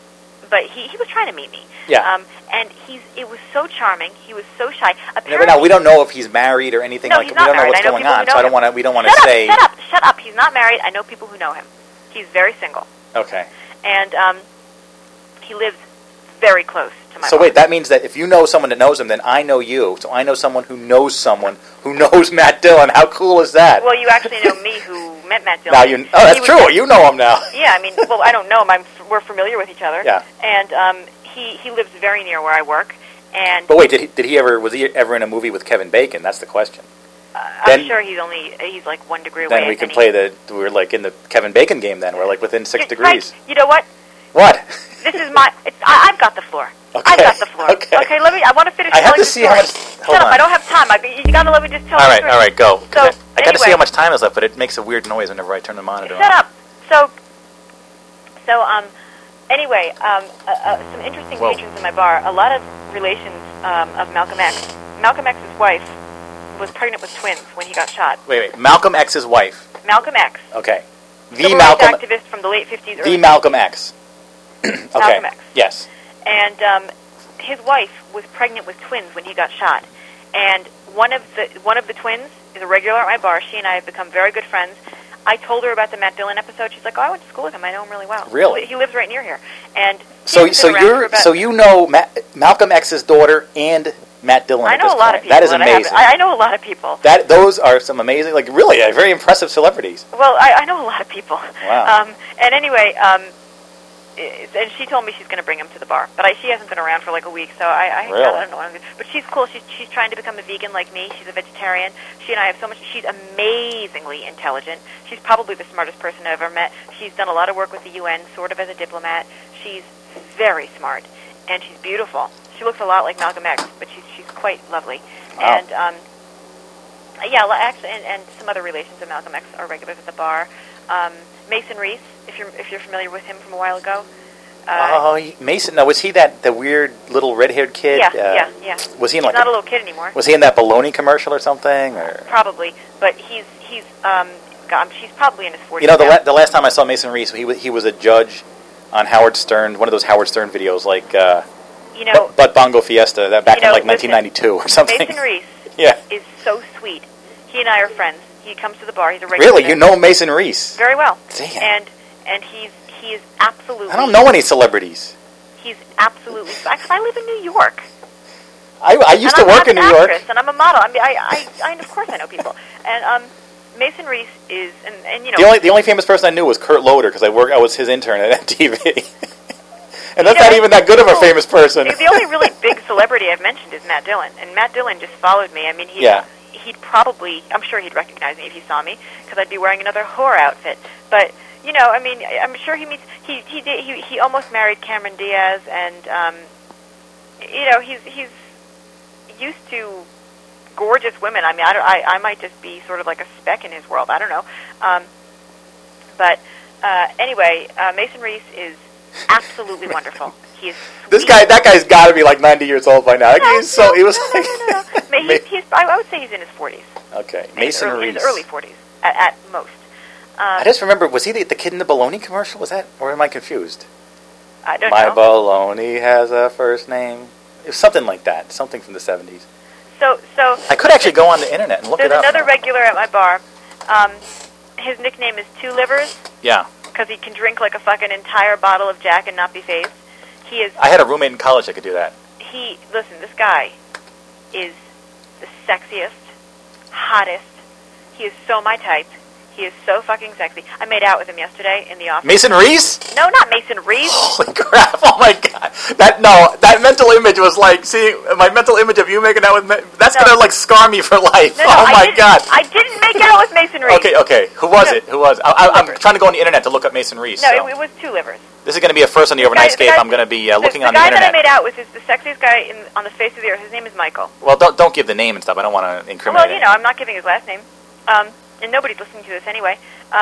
he was trying to meet me. Yeah. And it was so charming. He was so shy. Apparently, now we don't know if he's married or anything like that. We don't know what's going on, so we don't want to say. Shut up. He's not married. I know people who know him. He's very single. Okay. And he lives very close to my So wait, that means that if you know someone that knows him, then I know you. So I know someone who knows Matt Dillon. How cool is that? Well, you actually know me who met Matt Dillon. Now that's true. You know him now. Yeah, well, I don't know him. We're familiar with each other. Yeah. And he lives very near where I work. But wait, was he ever in a movie with Kevin Bacon? That's the question. I'm sure he's like 1 degree away. Then we can we're like in the Kevin Bacon game then. We're like within 6 degrees. Right. You know what? What? This is I've got the floor. Okay. I've got the floor. Okay, I want to finish I have telling to see how much... Shut up, I don't have time. You got to let me just tell you. All right, go. So, I got to see how much time is left, but it makes a weird noise whenever I turn the monitor on. Shut up. Anyway, some interesting patrons in my bar. A lot of relations of Malcolm X. Malcolm X's wife was pregnant with twins when he got shot. Wait. Malcolm X's wife. Malcolm X. Okay. The Malcolm activist from the late 50s. The Malcolm X. Okay. Malcolm X. Yes. And his wife was pregnant with twins when he got shot. And one of the twins is a regular at my bar. She and I have become very good friends. I told her about the Matt Dillon episode. She's like, "Oh, I went to school with him. I know him really well." Really? He lives right near here. And so you know Malcolm X's daughter and Matt Dillon. I know a lot of people. That is amazing. I know a lot of people. Those are some amazing, very impressive celebrities. Well, I know a lot of people. Wow. And anyway, and she told me she's going to bring him to the bar, but she hasn't been around for like a week, so I Really? don't know what I'm gonna do. But she's cool. She's trying to become a vegan like me. She's a vegetarian. She and I have so much. She's amazingly intelligent. She's probably the smartest person I've ever met. She's done a lot of work with the UN, sort of as a diplomat. She's very smart, and she's beautiful. She looks a lot like Malcolm X, but she's quite lovely. Wow. And yeah, actually, and some other relations of Malcolm X are regulars at the bar. Mason Reese, if you're familiar with him from a while ago. Mason. No, was he the weird little red-haired kid? Yeah. Was he in He's not a little kid anymore. Was he in that baloney commercial or something? Or Probably, but he's probably in his 40s. you know, now. the last time I saw Mason Reese, he was a judge on Howard Stern, one of those Howard Stern videos, like Butt Bongo Fiesta, that back in like 1992 or something. Mason Reese Yeah. is so sweet. He and I are friends. He comes to the bar. He's a regular. Really, there. you know Mason Reese? Very well. Damn. And he is absolutely. I don't know any celebrities. He's absolutely. I live in New York. I used to work in New York. And I'm a model. I mean, I of course I know people. And Mason Reese is, and you know, The only famous person I knew was Kurt Loder because I was his intern at MTV. And that's not even that good of a famous person. The only really big celebrity I've mentioned is Matt Dillon, and Matt Dillon just followed me. I mean, he'd probably, I'm sure he'd recognize me if he saw me because I'd be wearing another whore outfit. But you know, I mean, I'm sure he almost married Cameron Diaz, and you know, he's used to gorgeous women. I mean, I might just be sort of like a speck in his world. I don't know. But anyway, Mason Reese is absolutely wonderful. He is sweet. That guy's got to be like 90 years old by now. No. I would say he's in his 40s. Okay, Mason Reese. In his early 40s, at most. I just remember, was he the kid in the baloney commercial? Was that, or am I confused? I don't My know. baloney has a first name. It was something like that, something from the 70s. So I could actually go on the internet and look it up. There's another regular at my bar. His nickname is Two Livers. Yeah. Because he can drink like a fucking entire bottle of Jack and not be phased. He is. I had a roommate in college that could do that. Listen, this guy is the sexiest, hottest. He is so my type. He is so fucking sexy. I made out with him yesterday in the office. Mason Reese? No, not Mason Reese. Holy crap! Oh my god! That mental image was like, see, my mental image of you making out with that's gonna like scar me for life. No, oh my god! I didn't make out with Mason Reese. Okay. Who was it? I'm trying to go on the internet to look up Mason Reese. No, so. it was Two Livers. This is going to be a first on the Overnightscape. I'm going to be looking on the internet. The guy that I made out with is the sexiest guy on the face of the earth. His name is Michael. Well, don't give the name and stuff. I don't want to incriminate. Well, you know, I'm not giving his last name. And nobody's listening to this anyway.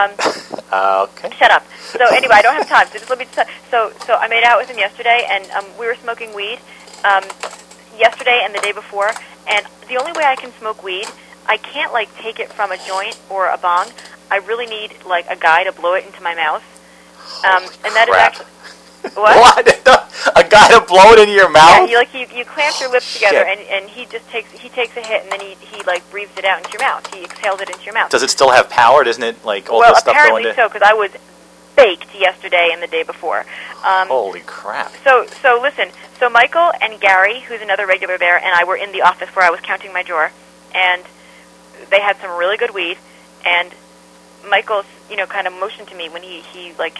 Okay. Shut up. So anyway, I don't have time. So just let me. So I made out with him yesterday, and we were smoking weed yesterday and the day before. And the only way I can smoke weed, I can't like take it from a joint or a bong. I really need like a guy to blow it into my mouth. And that is actually what? A guy to blow it into your mouth? Yeah, you clamp your lips together, and he takes a hit, and then he like breathes it out into your mouth. He exhales it into your mouth. Does it still have power? Doesn't it like all well, this stuff going apparently so, because I was baked yesterday and the day before. Holy crap! So listen. So Michael and Gary, who's another regular there, and I were in the office where I was counting my drawer, and they had some really good weed, and Michael, kind of motioned to me when he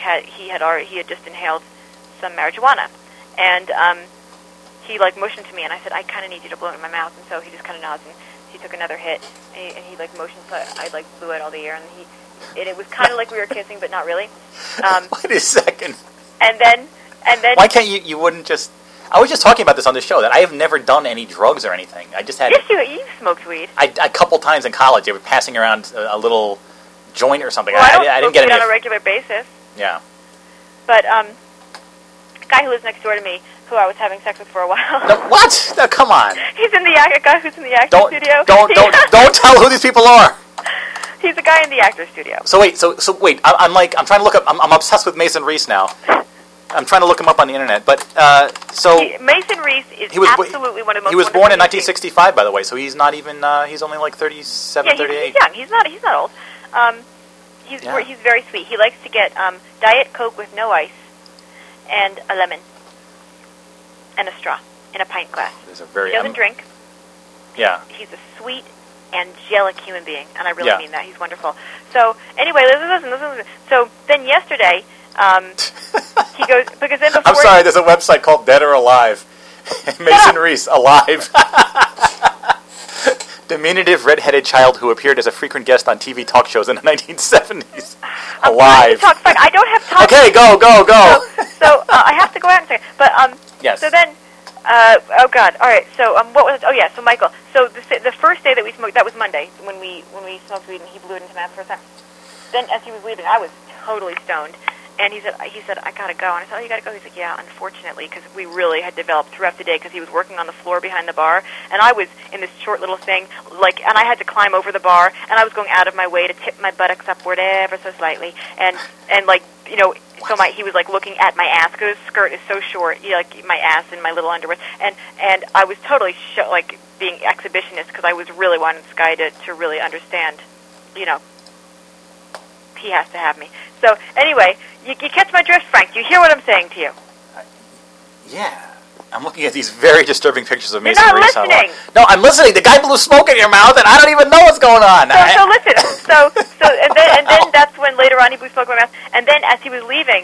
had just inhaled some marijuana, and he like motioned to me, and I said, I kind of need you to blow it in my mouth, and so he just kind of nods, and he took another hit, and he like motioned, so I like blew out all the air, and it was kind of like we were kissing, but not really. Wait a second. And then why can't you wouldn't just? I was just talking about this on the show that I have never done any drugs or anything. I just had. Yes, you smoked weed. A couple times in college, they were passing around a little joint or something. Well, I didn't get it any on a regular basis. Yeah. But a guy who lives next door to me, who I was having sex with for a while. No, what? No, come on. He's in the guy who's in the actor studio. Don't tell who these people are. He's a guy in the actor studio. So wait. I'm trying to look up. I'm obsessed with Mason Reese now. I'm trying to look him up on the internet, but Mason Reese is absolutely one of the most. He was born in 1965, by the way, so he's not even. He's only like 37, 38. He's young. He's not old. He's very sweet. He likes to get Diet Coke with no ice, and a lemon, and a straw in a pint glass. He doesn't drink. Yeah. He's a sweet, angelic human being, and I really mean that. He's wonderful. So anyway, listen. So then yesterday, he goes, because then before... I'm sorry, there's a website called Dead or Alive. Mason Reese, alive. Diminutive red-headed child who appeared as a frequent guest on TV talk shows in the 1970s. Alive. I don't have time. Okay, go. So I have to go out in a second. But, yes. So then... oh God! All right. So what was? Oh yeah. So Michael. So the first day that we smoked, that was Monday when we smoked weed and he blew it into meth for a time. Then as he was leaving, I was totally stoned, and he said I gotta go. And I said, oh, you gotta go. He's like, yeah, unfortunately, because we really had developed throughout the day because he was working on the floor behind the bar, and I was in this short little thing and I had to climb over the bar, and I was going out of my way to tip my buttocks upward ever so slightly, and So he was like looking at my ass because his skirt is so short, like my ass and my little underwear, and I was totally being exhibitionist because I was really wanting this guy to really understand, he has to have me. So anyway, you catch my drift, Frank. Do you hear what I'm saying to you? Yeah. I'm looking at these very disturbing pictures of Mason Reese. You're not listening. No, I'm listening. The guy blew smoke in your mouth, and I don't even know what's going on. So listen. And then that's when later on he blew smoke in my mouth. And then as he was leaving,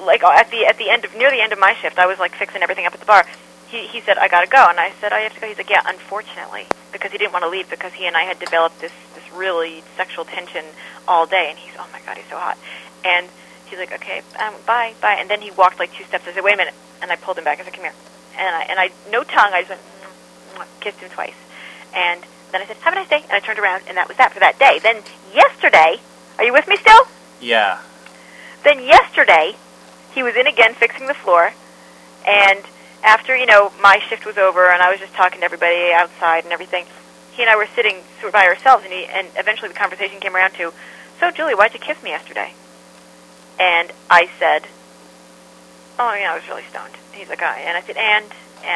near the end of my shift, I was like fixing everything up at the bar. He said, I gotta go, and I said, oh, you have to go. He's like, yeah, unfortunately, because he didn't want to leave because he and I had developed this really sexual tension all day, and oh my God, he's so hot. And he's like, okay, bye. And then he walked like 2 steps. I said, wait a minute, and I pulled him back. I said, come here. And I no tongue. I just went, kissed him twice. And then I said, have a nice day. And I turned around, and that was that for that day. Then yesterday, are you with me still? Yeah. Then yesterday, he was in again fixing the floor. And after, my shift was over, and I was just talking to everybody outside and everything, he and I were sitting sort of by ourselves, and eventually the conversation came around to, so, Julie, why'd you kiss me yesterday? And I said, oh, I was really stoned. He's like, and I said, and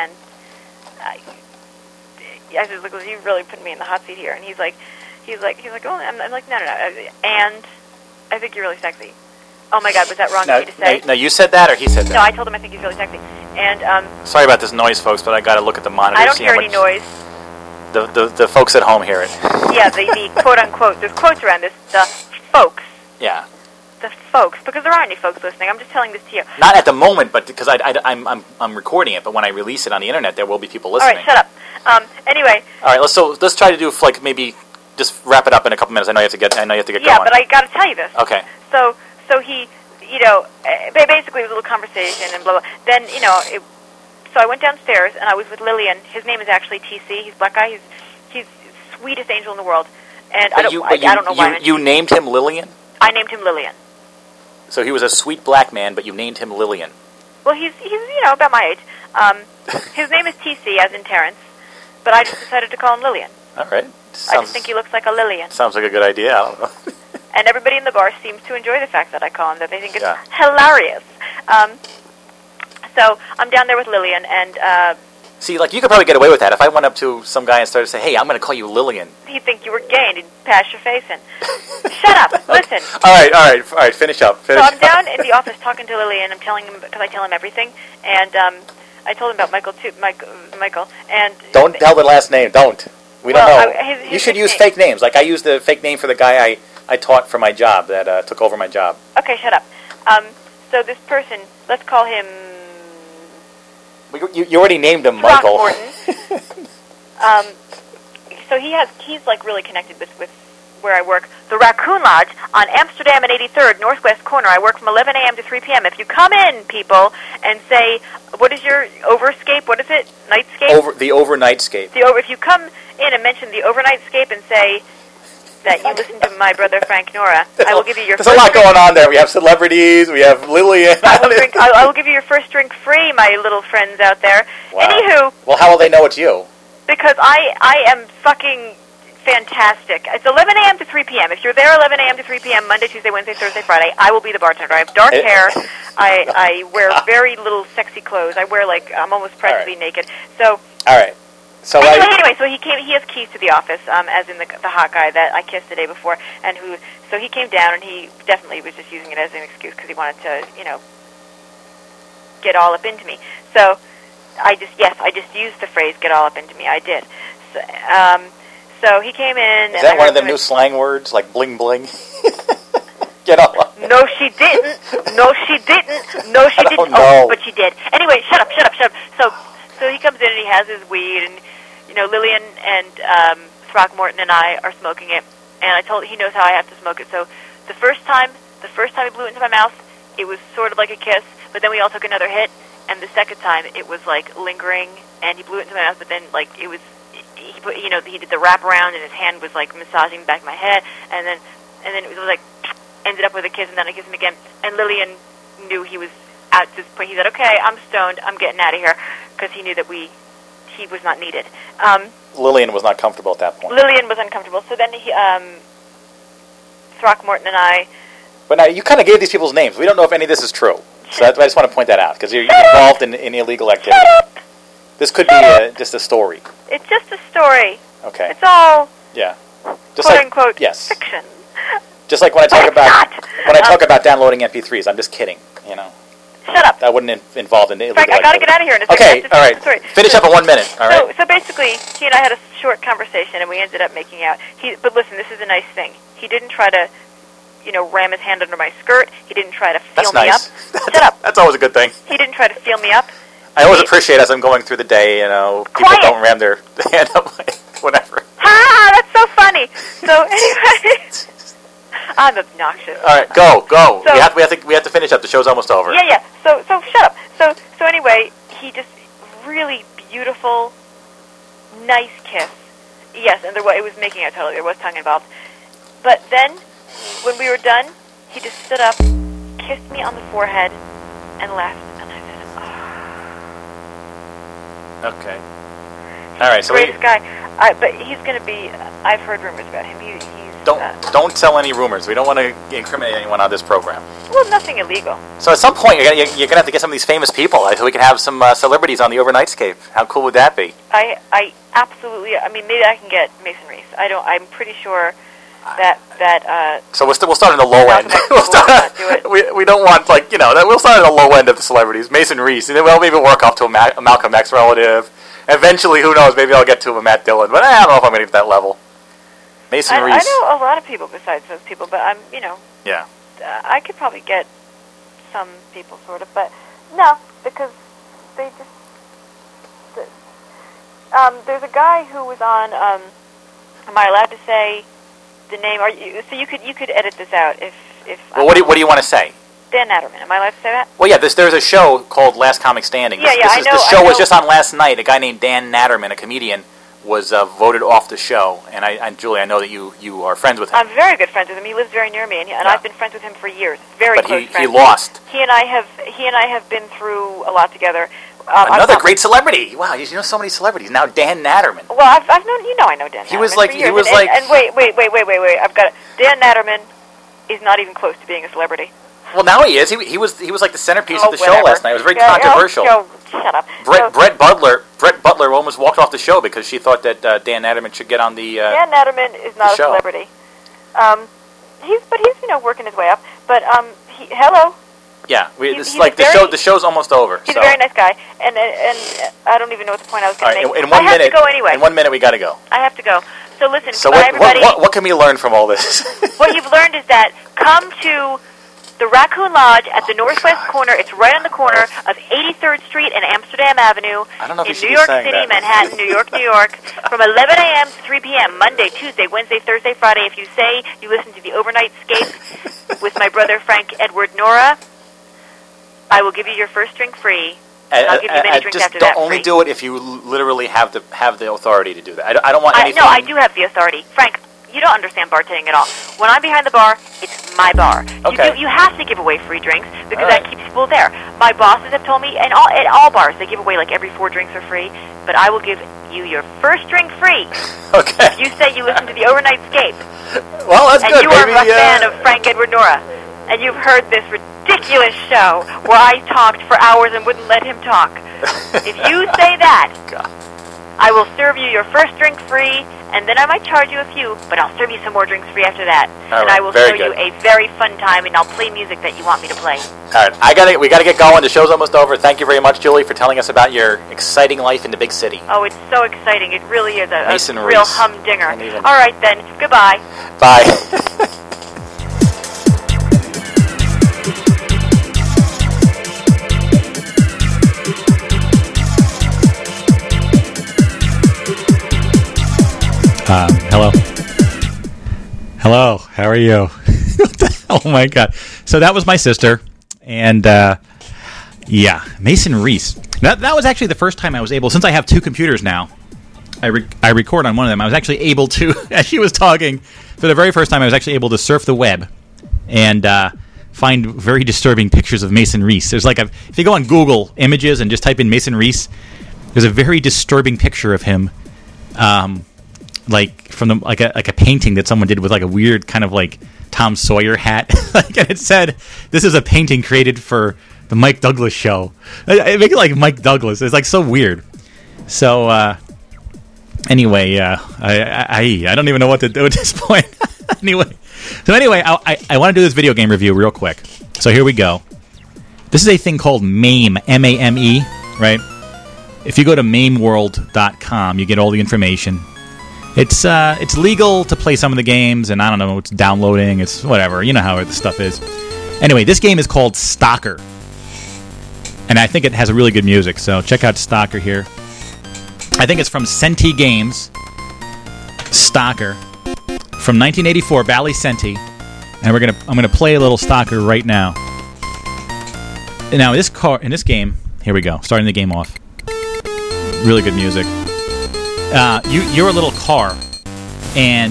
I said, look, you really put me in the hot seat here. And he's like, oh, I'm like, no. And I think you're really sexy. Oh my God, was that wrong of me to say? No, you said that or he said that? No, I told him I think he's really sexy. And sorry about this noise, folks, but I got to look at the monitor. I don't hear any noise. The folks at home hear it. Yeah, the quote unquote. There's quotes around this. The folks. Yeah. The folks, because there aren't any folks listening. I'm just telling this to you. Not at the moment, but because I'm recording it. But when I release it on the internet, there will be people listening. All right, shut up. Anyway. All right, let's try to do maybe just wrap it up in a couple minutes. I know you have to get going. Yeah, but I got to tell you this. Okay. So he, basically it was a little conversation and blah blah. Then so I went downstairs and I was with Lillian. His name is actually TC. He's a black guy. He's the sweetest angel in the world. And I don't know why. You named him Lillian? I named him Lillian. So he was a sweet black man, but you named him Lillian. Well, he's about my age. His name is TC, as in Terrence, but I just decided to call him Lillian. All right. I just think he looks like a Lillian. Sounds like a good idea. I don't know. And everybody in the bar seems to enjoy the fact that I call him that. They think it's hilarious. So I'm down there with Lillian, and... See, you could probably get away with that. If I went up to some guy and started to say, hey, I'm going to call you Lillian. He'd think you were gay and he'd pass your face in. Shut up. Listen. All right. Finish up. So I'm down in the office talking to Lillian. I'm telling him, because I tell him everything. And I told him about Michael, too. Michael. And don't tell the last name. Don't. We don't know. You should use fake names. Like I used the fake name for the guy I taught for my job that took over my job. Okay, shut up. So this person, let's call him... You already named him Michael. So he's really connected with where I work, the Raccoon Lodge on Amsterdam and 83rd, northwest corner. I work from 11 a.m. to 3 p.m. If you come in, people, and say, what is your overscape? What is it? Nightscape? The overnightscape. If you come in and mention the overnightscape and say that you listen to my brother Frank Nora, I will give you your first drink. There's a lot going on there. We have celebrities. We have Lillian. I will give you your first drink free, my little friends out there. Wow. Anywho. Well, how will they know it's you? Because I am fucking fantastic. It's 11 a.m. to 3 p.m. If you're there 11 a.m. to 3 p.m. Monday, Tuesday, Wednesday, Thursday, Friday, I will be the bartender. I have dark hair. I wear very little sexy clothes. I wear I'm almost practically naked. So. All right. So anyway, so he came. He has keys to the office, as in the hot guy that I kissed the day before, and so he came down, and he definitely was just using it as an excuse because he wanted to, get all up into me. So I just used the phrase "get all up into me." I did. So he came in. Is that one of the new slang words, like bling bling? Get all up. No, she didn't. No, she didn't. No, she didn't. No. Oh, but she did. Anyway, shut up. So he comes in and he has his weed, and Lillian and Throckmorton and I are smoking it, and he knows how I have to smoke it. So the first time he blew it into my mouth, it was sort of like a kiss, but then we all took another hit, and the second time it was like lingering, and he blew it into my mouth, but then like it was. He did the wraparound, and his hand was like massaging the back of my head, and then it was like ended up with a kiss, and then I kissed him again. And Lillian knew he was at this point. He said, "Okay, I'm stoned. I'm getting out of here," because he knew that he was not needed. Lillian was not comfortable at that point. Lillian was uncomfortable. So then Throckmorton and I. But now you kind of gave these people's names. We don't know if any of this is true. So I just want to point that out because you're involved in illegal activity. This could be just a story. It's just a story. Okay. It's all just quote unquote fiction. Just like when I talk about downloading MP3s, I'm just kidding. Shut up. That wouldn't involve in illegal Frank, I gotta get out of here in a second. Okay, all right. Sorry. Finish up in 1 minute. All right. So basically, he and I had a short conversation, and we ended up making out. But listen, this is a nice thing. He didn't try to, ram his hand under my skirt. He didn't try to feel me up. Shut up. That's always a good thing. He didn't try to feel me up. I always appreciate as I'm going through the day, people don't ram their hand up my whatever. Ha! That's so funny. So anyway, I'm obnoxious. All right, go. So, we have to finish up. The show's almost over. Yeah. So shut up. So anyway, he just really beautiful, nice kiss. Yes, and it was making out totally. There was tongue involved. But then, when we were done, he just stood up, kissed me on the forehead, and left. And I said, Okay. All right. So greatest guy. But he's going to be. I've heard rumors about him. He's don't tell any rumors. We don't want to incriminate anyone on this program. Well, nothing illegal. So at some point, you're gonna have to get some of these famous people so we can have some celebrities on the Overnightscape. How cool would that be? I absolutely. I mean, maybe I can get Mason Reese. I'm pretty sure that. So we'll start on the low end. We don't want we'll start at the low end of the celebrities. Mason Reese, and then we'll maybe work up to a Malcolm X relative. Eventually, who knows? Maybe I'll get to a Matt Dillon, but I don't know if I'm going to get to that level. Mason Reese. I know a lot of people besides those people, but Yeah. I could probably get some people, sort of, but no, because they just. There's a guy who was on. Am I allowed to say the name? So you could edit this out if. Well, what do you want to say? Dan Natterman. Am I allowed to say that? Well, yeah. There's a show called Last Comic Standing. I know. The show was just on last night. A guy named Dan Natterman, a comedian, was voted off the show. And Julie, I know that you are friends with him. I'm very good friends with him. He lives very near me, and I've been friends with him for years. Very close friends. But he lost. He and I have been through a lot together. Another great celebrity. Wow, you know so many celebrities. Now Dan Natterman. Well, I've known I know Dan Natterman. He was like wait. I've got it. Dan Natterman is not even close to being a celebrity. Well, now he is. He was like the centerpiece of the show last night. It was very controversial. Shut up. Brett Butler almost walked off the show because she thought that Dan Natterman should get on the Dan Natterman is not a celebrity. He's working his way up. But hello. Yeah, the show's almost over. He's a very nice guy, and I don't even know what the point I was going to make. In 1 minute, I have to go anyway. In 1 minute, we got to go. I have to go. So listen, everybody. What can we learn from all this? What you've learned is that come to the Raccoon Lodge at the northwest corner. It's right on the corner of 83rd Street and Amsterdam Avenue in New York City, Manhattan, New York, from 11 a.m. to 3 p.m. Monday, Tuesday, Wednesday, Thursday, Friday. If you say you listen to the Overnightscape with my brother Frank Edward Nora, I will give you your first drink free. And I'll give you many drinks after that. Don't only do it if you literally have the authority to do that. I don't want anything. No, I do have the authority, Frank. You don't understand bartending at all. When I'm behind the bar, it's my bar. Okay. You have to give away free drinks because that keeps people there. My bosses have told me, and at all bars, they give away like every 4 drinks are free. But I will give you your first drink free. Okay. If you say you listen to the Overnightscape. Well, that's and good. And you are a fan of Frank Edward Nora, and you've heard this ridiculous show where I talked for hours and wouldn't let him talk. If you say that, God. I will serve you your first drink free, and then I might charge you a few, but I'll serve you some more drinks free after that. And I will show you a very fun time, and I'll play music that you want me to play. All right, we got to get going. The show's almost over. Thank you very much, Julie, for telling us about your exciting life in the big city. Oh, it's so exciting. It really is a Mason real Reese. humdinger. All right, then. Goodbye. Bye. Hello, how are you? Oh my God! So that was my sister, and Mason Reese. That was actually the first time I was able, since I have two computers now. I record on one of them. I was actually able to, as she was talking, for the very first time, I was actually able to surf the web and find very disturbing pictures of Mason Reese. There's like if you go on Google Images and just type in Mason Reese, there's a very disturbing picture of him, like from like a painting that someone did with like a weird kind of like Tom Sawyer hat. Like, and it said, "This is a painting created for the Mike Douglas show." I make it like Mike Douglas. It's like so weird. So. Anyway, I don't even know what to do at this point. Anyway, I want to do this video game review real quick. So here we go. This is a thing called MAME, M-A-M-E, right? If you go to MAMEworld.com, you get all the information. It's legal to play some of the games, and I don't know, it's downloading, it's whatever. You know how the stuff is. Anyway, this game is called Stalker. And I think it has a really good music, so check out Stalker here. I think it's from Senti Games, Stalker, from 1984, Bally Senti, and I'm gonna play a little Stalker right now. Now in this game, here we go, starting the game off. Really good music. You're a little car, and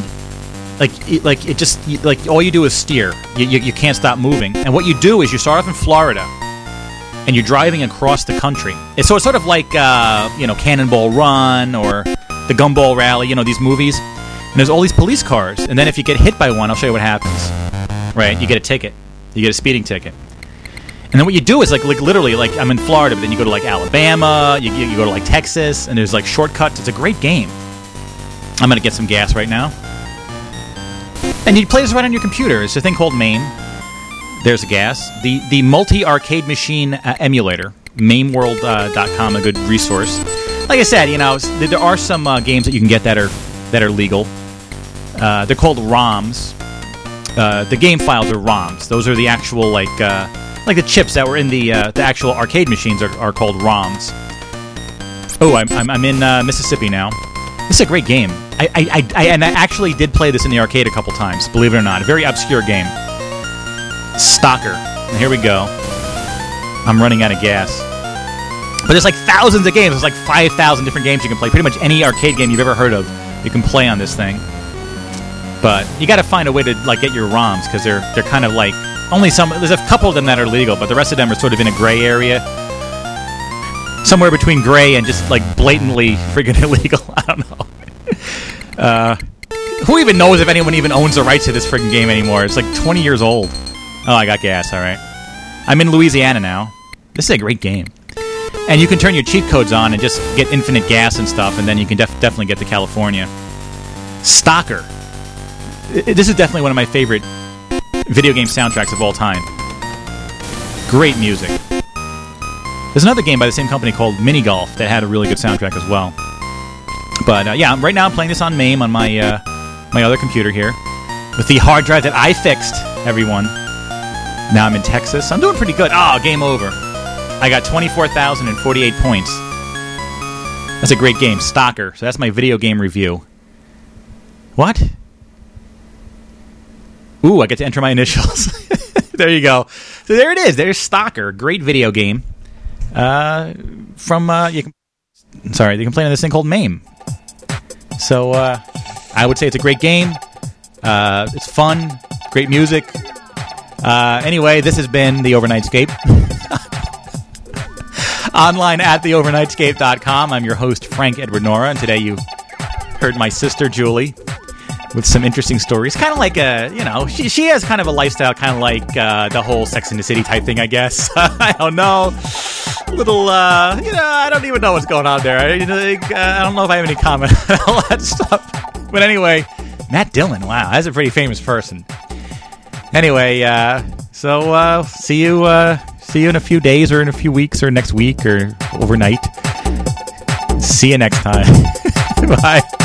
all you do is steer. You can't stop moving, and what you do is you start off in Florida. And you're driving across the country. It's sort of like, Cannonball Run or the Gumball Rally, these movies. And there's all these police cars. And then if you get hit by one, I'll show you what happens. Right? You get a ticket. You get a speeding ticket. And then what you do is, like literally, like, I'm in Florida, but then you go to, like, Alabama, you go to, like, Texas, and there's, like, shortcuts. It's a great game. I'm going to get some gas right now. And you play this right on your computer. It's a thing called MAME. There's a gas. The multi-arcade machine emulator, MAMEworld.com, a good resource. Like I said, there are some games that you can get that are legal. They're called ROMs. The game files are ROMs. Those are the actual like the chips that were in the actual arcade machines are called ROMs. Oh, I'm in Mississippi now. This is a great game. I actually did play this in the arcade a couple times. Believe it or not, a very obscure game. Stalker. And here we go. I'm running out of gas. But there's like thousands of games. There's like 5,000 different games you can play. Pretty much any arcade game you've ever heard of, you can play on this thing. But you got to find a way to like get your ROMs because they're kind of like only some. There's a couple of them that are legal, but the rest of them are sort of in a gray area, somewhere between gray and just like blatantly friggin' illegal. I don't know. Who even knows if anyone even owns the rights to this friggin' game anymore? It's like 20 years old. Oh, I got gas, all right. I'm in Louisiana now. This is a great game. And you can turn your cheat codes on and just get infinite gas and stuff, and then you can definitely get to California. Stalker. This is definitely one of my favorite video game soundtracks of all time. Great music. There's another game by the same company called Mini Golf that had a really good soundtrack as well. But, right now I'm playing this on MAME on my other computer here with the hard drive that I fixed, everyone. Now I'm in Texas. I'm doing pretty good. Oh, game over. I got 24,048 points. That's a great game. Stalker. So that's my video game review. What? Ooh, I get to enter my initials. There you go. So there it is. There's Stalker. Great video game. You can play on this thing called MAME. So I would say it's a great game. It's fun. Great music. Anyway, this has been The Overnightscape. Online at theovernightscape.com. I'm your host, Frank Edward Nora, and today you heard my sister, Julie, with some interesting stories. Kind of like she has kind of a lifestyle, kind of like the whole Sex and the City type thing, I guess. I don't know. Little, I don't even know what's going on there. I don't know if I have any comment on all that stuff. But anyway, Matt Dillon, wow, that's a pretty famous person. Anyway, so see you in a few days or in a few weeks or next week or overnight. See you next time. Bye.